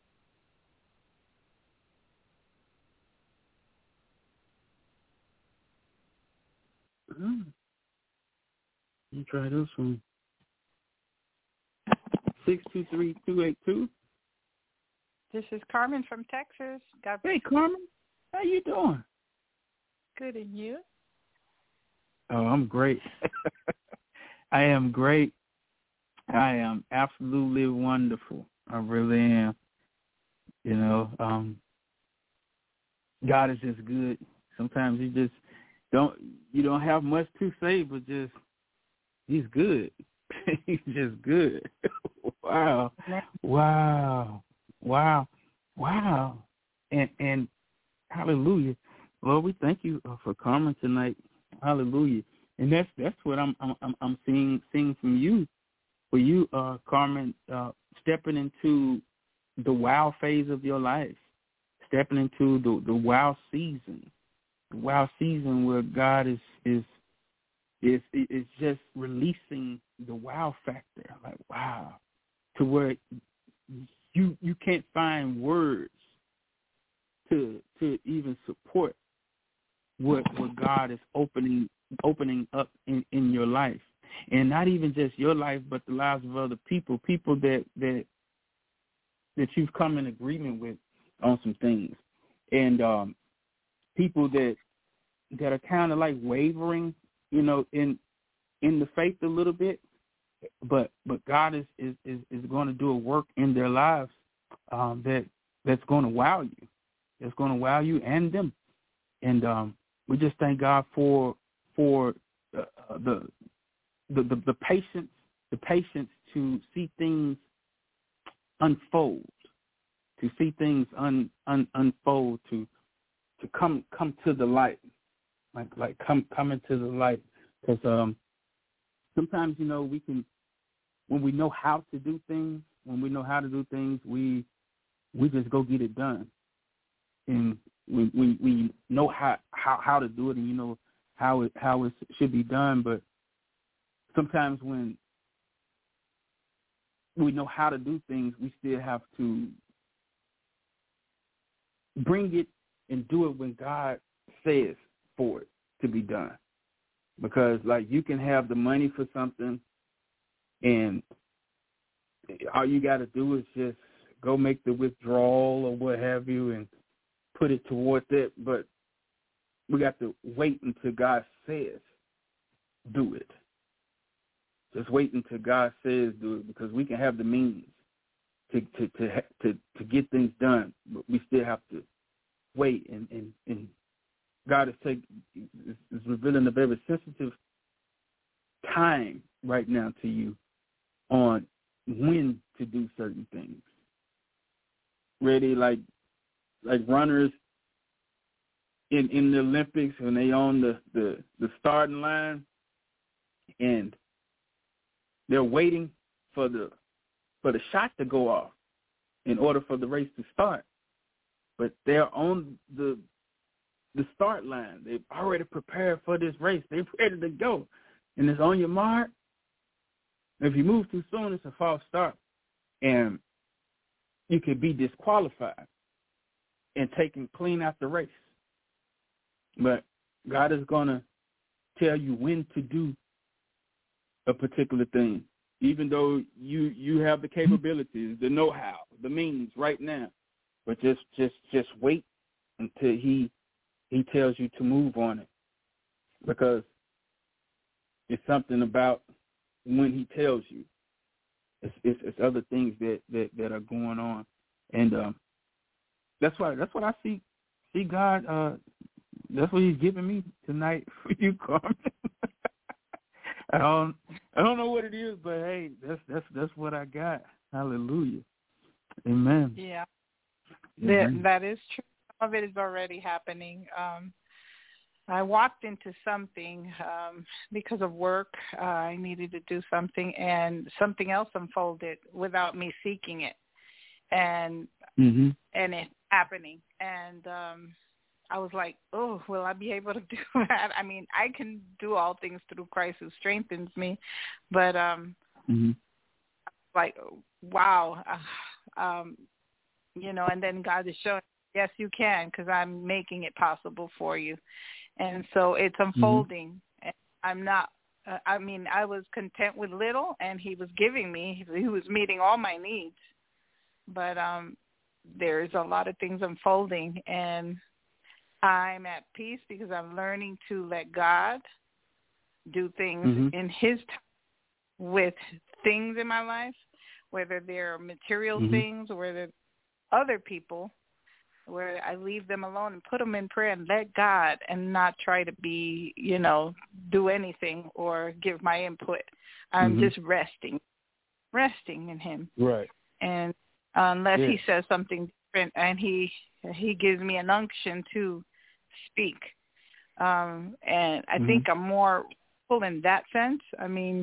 Let me try this one. 623-282. This is Carmen from Texas. Hey, Carmen. How you doing? Good, and you? Oh, I'm great. I am great. I am absolutely wonderful. I really am. You know, God is just good. Sometimes you don't have much to say, but just he's good. He's just good. Wow. And hallelujah. Lord, we thank you for Carmen tonight. Hallelujah. And that's what I'm seeing from you. For you, Carmen, stepping into the wow phase of your life, stepping into the wow season where God is just releasing the wow factor, like wow, to where you can't find words to even support what God is opening up in your life. And not even just your life, but the lives of other people that you've come in agreement with on some things. And people that are kind of like wavering, you know, in the faith a little bit, but God is going to do a work in their lives that's going to wow you. It's going to wow you and them. And we just thank God for the patience to see things unfold, to see things unfold, to come to the light, like come into the light. Because sometimes, you know, when we know how to do things, we just go get it done. And we know how to do it, and you know how it should be done. But sometimes when we know how to do things, we still have to bring it and do it when God says for it to be done. Because, like, you can have the money for something, and all you got to do is just go make the withdrawal or what have you and put it towards it. But we got to wait until God says do it. Just wait until God says do it, because we can have the means to get things done, but we still have to wait. And God is revealing a very sensitive time right now to you on when to do certain things. Ready, like runners in the Olympics when they on the starting line, and they're waiting for the shot to go off in order for the race to start. But they're on the start line. They've already prepared for this race. They're ready to go. And it's on your mark. If you move too soon, it's a false start. And you could be disqualified and taken clean out the race. But God is going to tell you when to do a particular thing, even though you have the capabilities, the know-how, the means right now. But just wait until he tells you to move on it, because it's something about when he tells you. It's other things that are going on, and that's what I see God. That's what He's giving me tonight for you, Carmen. I don't know what it is, but hey, that's what I got. Hallelujah. Amen. Yeah. Amen. That is true. Some of it is already happening. I walked into something because of work. I needed to do something, and something else unfolded without me seeking it, and it's happening. And I was like, oh, will I be able to do that? I mean, I can do all things through Christ who strengthens me, but like, wow, and then God is showing, yes, you can, because I'm making it possible for you. And so it's unfolding. And I'm not, I was content with little, and he was giving me, he was meeting all my needs. But there's a lot of things unfolding, and I'm at peace because I'm learning to let God do things in his time with things in my life, whether they're material things or whether other people, where I leave them alone and put them in prayer and let God, and not try to be, do anything or give my input. I'm just resting in him. Right. And unless he says something different, and he gives me an unction to speak. And I think I'm more full in that sense. I mean,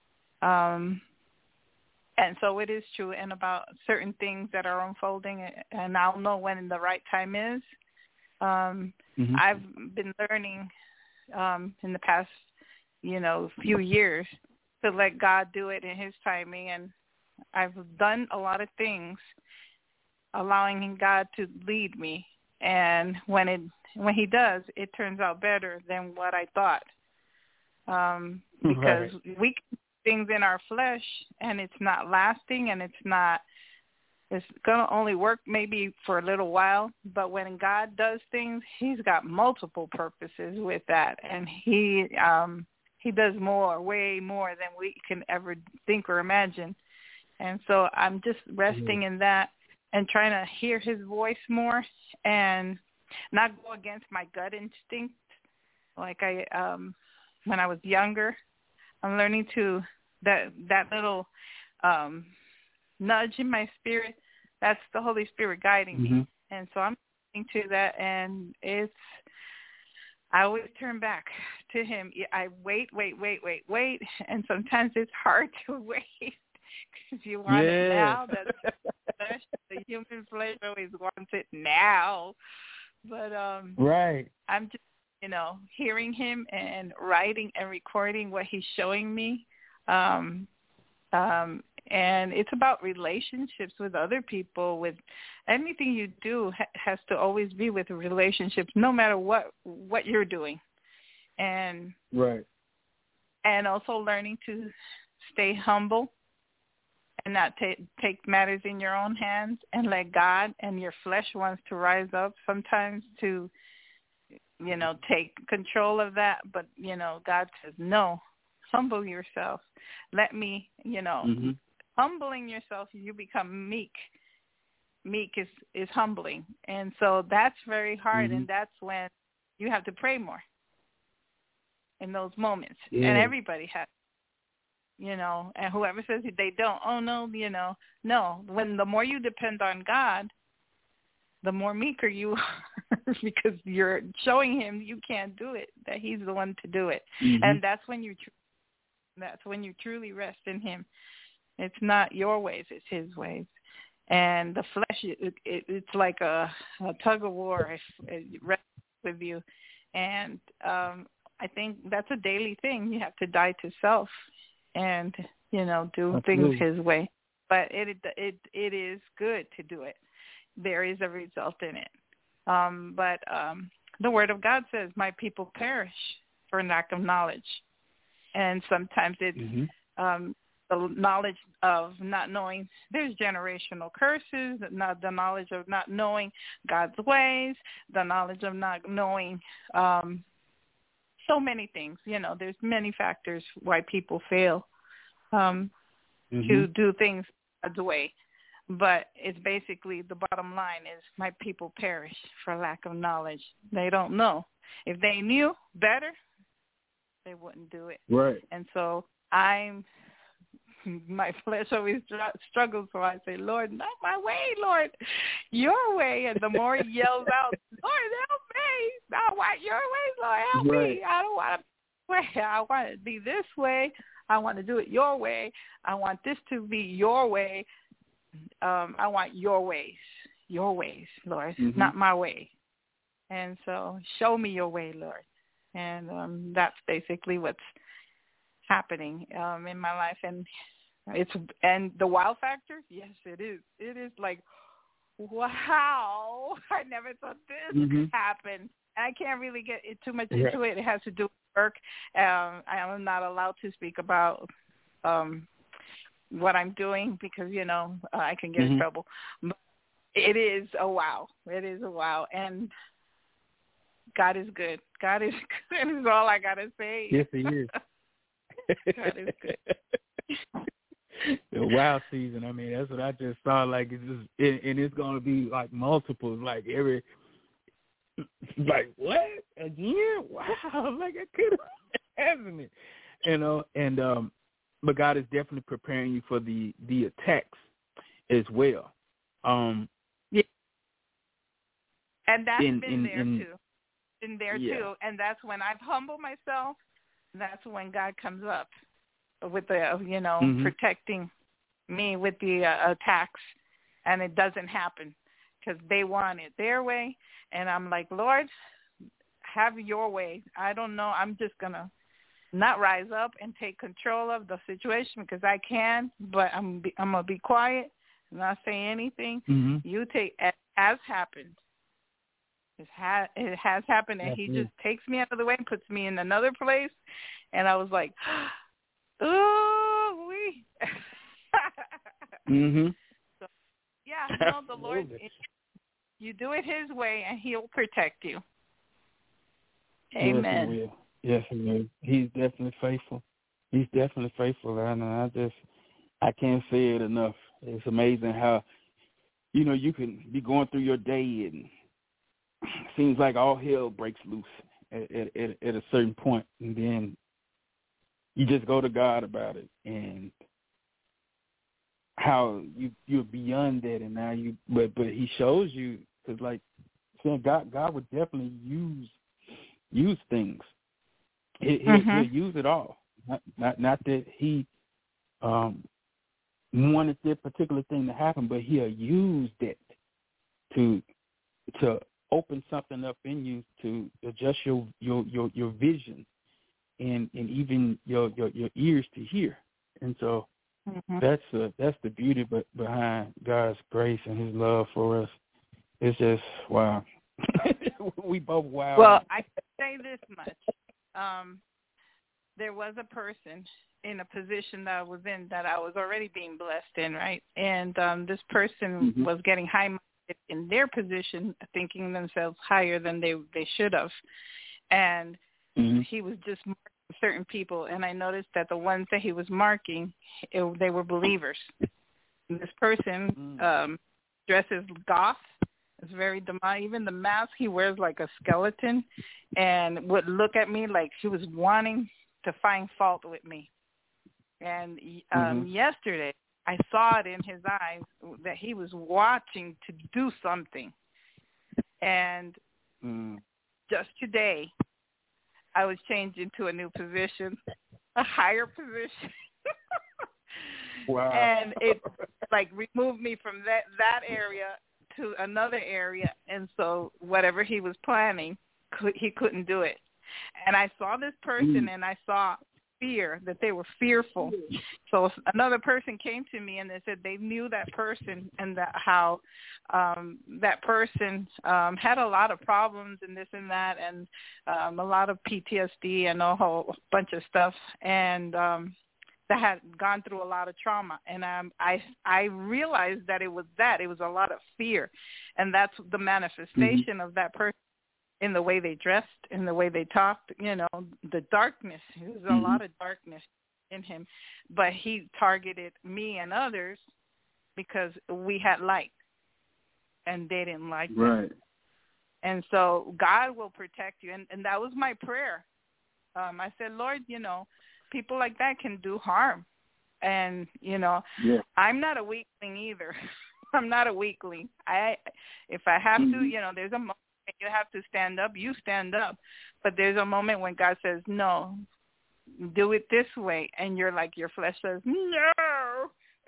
and so it is true, and about certain things that are unfolding, and I'll know when the right time is. I've been learning in the past, few years to let God do it in his timing, and I've done a lot of things allowing God to lead me, and when he does, it turns out better than what I thought. Because we can things in our flesh, and it's not lasting, and it's going to only work maybe for a little while. But when God does things, he's got multiple purposes with that, and he does more, way more than we can ever think or imagine. And so I'm just resting in that and trying to hear his voice more and not go against my gut instinct like when I was younger. I'm learning to that little nudge in my spirit. That's the Holy Spirit guiding me, and so I'm listening to that. And I always turn back to him. I wait, and sometimes it's hard to wait because you want it now. The human flesh always wants it now, but I'm just hearing him and writing and recording what he's showing me. And it's about relationships with other people. With anything you do has to always be with relationships, no matter what you're doing. And and also learning to stay humble and not take matters in your own hands and let God. And your flesh wants to rise up sometimes to take control of that, but God says no. Humble yourself. Let me, humbling yourself, you become meek. Meek is humbling. And so that's very hard, and that's when you have to pray more in those moments. Yeah. And everybody has, and whoever says they don't, oh, no, no. When the more you depend on God, the more meeker you are because you're showing him you can't do it, that he's the one to do it. And that's when you truly rest in him. It's not your ways, it's his ways. And the flesh, it's like a tug of war. It rests with you. And I think that's a daily thing. You have to die to self and, do things his way. But it is good to do it. There is a result in it. But the word of God says, my people perish for lack of knowledge. And sometimes it's the knowledge of not knowing. There's generational curses, the knowledge of not knowing God's ways, the knowledge of not knowing so many things. There's many factors why people fail to do things God's way. But it's basically the bottom line is my people perish for lack of knowledge. They don't know. If they knew better, They wouldn't do it. Right. And so my flesh always struggles, so I say, Lord, not my way, Lord, your way. And the more he yells out, Lord, help me. I want your way, Lord, help me. I don't want to I want it to be this way. I want to do it your way. I want this to be your way. I want your ways, Lord, not my way. And so show me your way, Lord. And that's basically what's happening in my life. And the wow factor, yes, it is. It is like, wow, I never thought this could happen. I can't really get too much into it. It has to do with work. I am not allowed to speak about what I'm doing because, I can get in trouble. But it is a wow. It is a wow. And God is good. God is good is all I got to say. Yes, he is. God is good. The wow season. I mean, that's what I just saw. Like, and it's going to be like multiples. Like what again? Wow! Like I could have hasn't it? But God is definitely preparing you for the attacks as well. Yeah. And that's been there too. And that's when I've humbled myself. That's when God comes up with the, protecting me with the attacks, and it doesn't happen because they want it their way. And I'm like, Lord, have your way. I don't know. I'm just going to not rise up and take control of the situation because I can, but I'm going to be quiet and not say anything. You take, it has happened. It has happened, and he just takes me out of the way and puts me in another place. And I was like, ooh, wee. So, the Lord, you do it his way, and he'll protect you. Amen. Yes, he will. He's definitely faithful. He's definitely faithful, and I can't say it enough. It's amazing how, you can be going through your day and seems like all hell breaks loose at a certain point, and then you just go to God about it, and how you're beyond that, and now but he shows you, because like saying God would definitely use things. He'll use it all. Not that he wanted that particular thing to happen, but he'll use that to open something up in you to adjust your vision and even your ears to hear. And so that's the beauty behind God's grace and his love for us. It's just wow. We both wow. Well, I can say this much. There was a person in a position that I was in that I was already being blessed in, right? And this person was getting high in their position, thinking themselves higher than they should have. And he was just marking certain people, and I noticed that the ones that he was marking, they were believers. And this person dresses goth. It's very demonic. Even the mask he wears like a skeleton, and would look at me like she was wanting to find fault with me. And yesterday, I saw it in his eyes that he was watching to do something. And just today, I was changed into a new position, a higher position. Wow. And it like removed me from that area to another area. And so whatever he was planning, he couldn't do it. And I saw this person and I saw fear, that they were fearful. So another person came to me and they said they knew that person, and that how that person had a lot of problems and this and that, and a lot of PTSD and a whole bunch of stuff, and that had gone through a lot of trauma. And I realized that it was a lot of fear, and that's the manifestation of that person. In the way they dressed, in the way they talked, the darkness. There was a lot of darkness in him. But he targeted me and others because we had light, and they didn't like that. Right. And so God will protect you. And that was my prayer. I said, Lord, people like that can do harm. And, I'm not a weakling either. I'm not a weakling. If I have to, there's a moment you have to stand up, you stand up. But there's a moment when God says, no, do it this way. And you're like, your flesh says, no.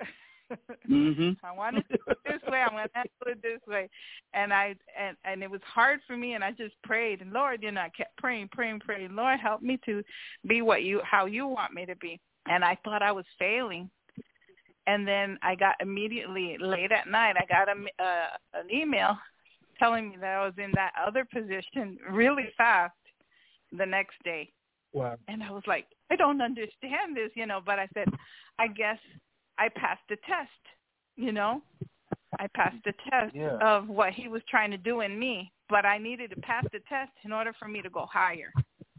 I want to do it this way. I want to do it this way. And and it was hard for me, and I just prayed. And Lord, I kept praying. Lord, help me to be how you want me to be. And I thought I was failing. And then I got immediately, late at night, I got an email telling me that I was in that other position really fast the next day. Wow. And I was like, I don't understand this, but I said, I guess I passed the test, I passed the test of what he was trying to do in me, but I needed to pass the test in order for me to go higher.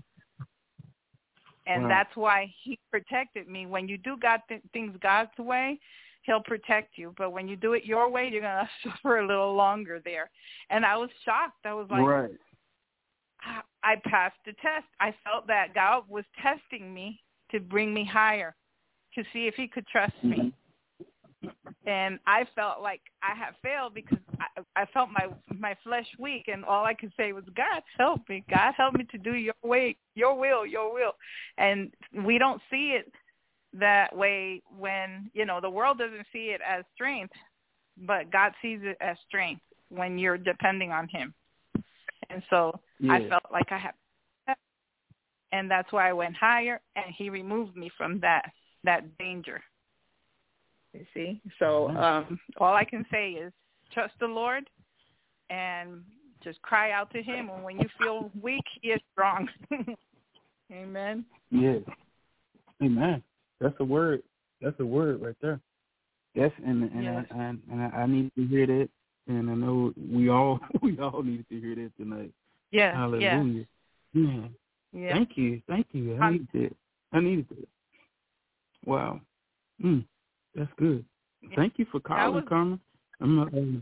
And that's why he protected me. When you do things God's way, he'll protect you. But when you do it your way, you're going to suffer a little longer there. And I was shocked. I was like, I passed the test. I felt that God was testing me to bring me higher, to see if he could trust me. And I felt like I had failed because I felt my flesh weak, and all I could say was, God, help me. God, help me to do your way, your will. And we don't see it that way when, the world doesn't see it as strength, but God sees it as strength when you're depending on him. And so I felt like I had, and that's why I went higher, and he removed me from that danger. You see? So all I can say is trust the Lord and just cry out to him. And when you feel weak, he is strong. Amen. Yes. Amen. That's a word. That's a word right there. Yes, and I need to hear that, and I know we all need to hear that tonight. Yeah. Hallelujah. Yeah. Yeah. Thank you. I needed that. Wow. That's good. Thank you for calling, Carmen. I'm gonna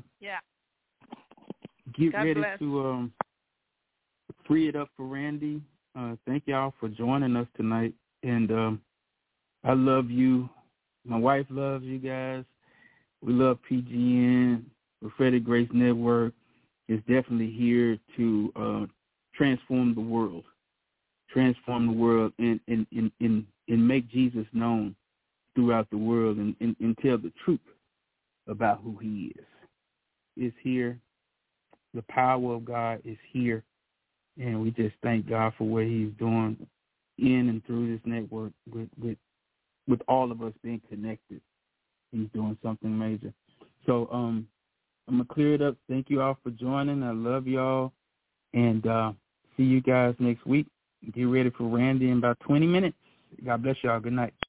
get ready to free it up for Randy. Thank y'all for joining us tonight, and I love you. My wife loves you guys. We love PGN. Prophetic Grace Network is definitely here to transform the world, and make Jesus known throughout the world, and tell the truth about who he is. It's here. The power of God is here. And we just thank God for what he's doing in and through this network with all of us being connected. He's doing something major. So I'm going to clear it up. Thank you all for joining. I love y'all. And see you guys next week. Get ready for Randy in about 20 minutes. God bless y'all. Good night.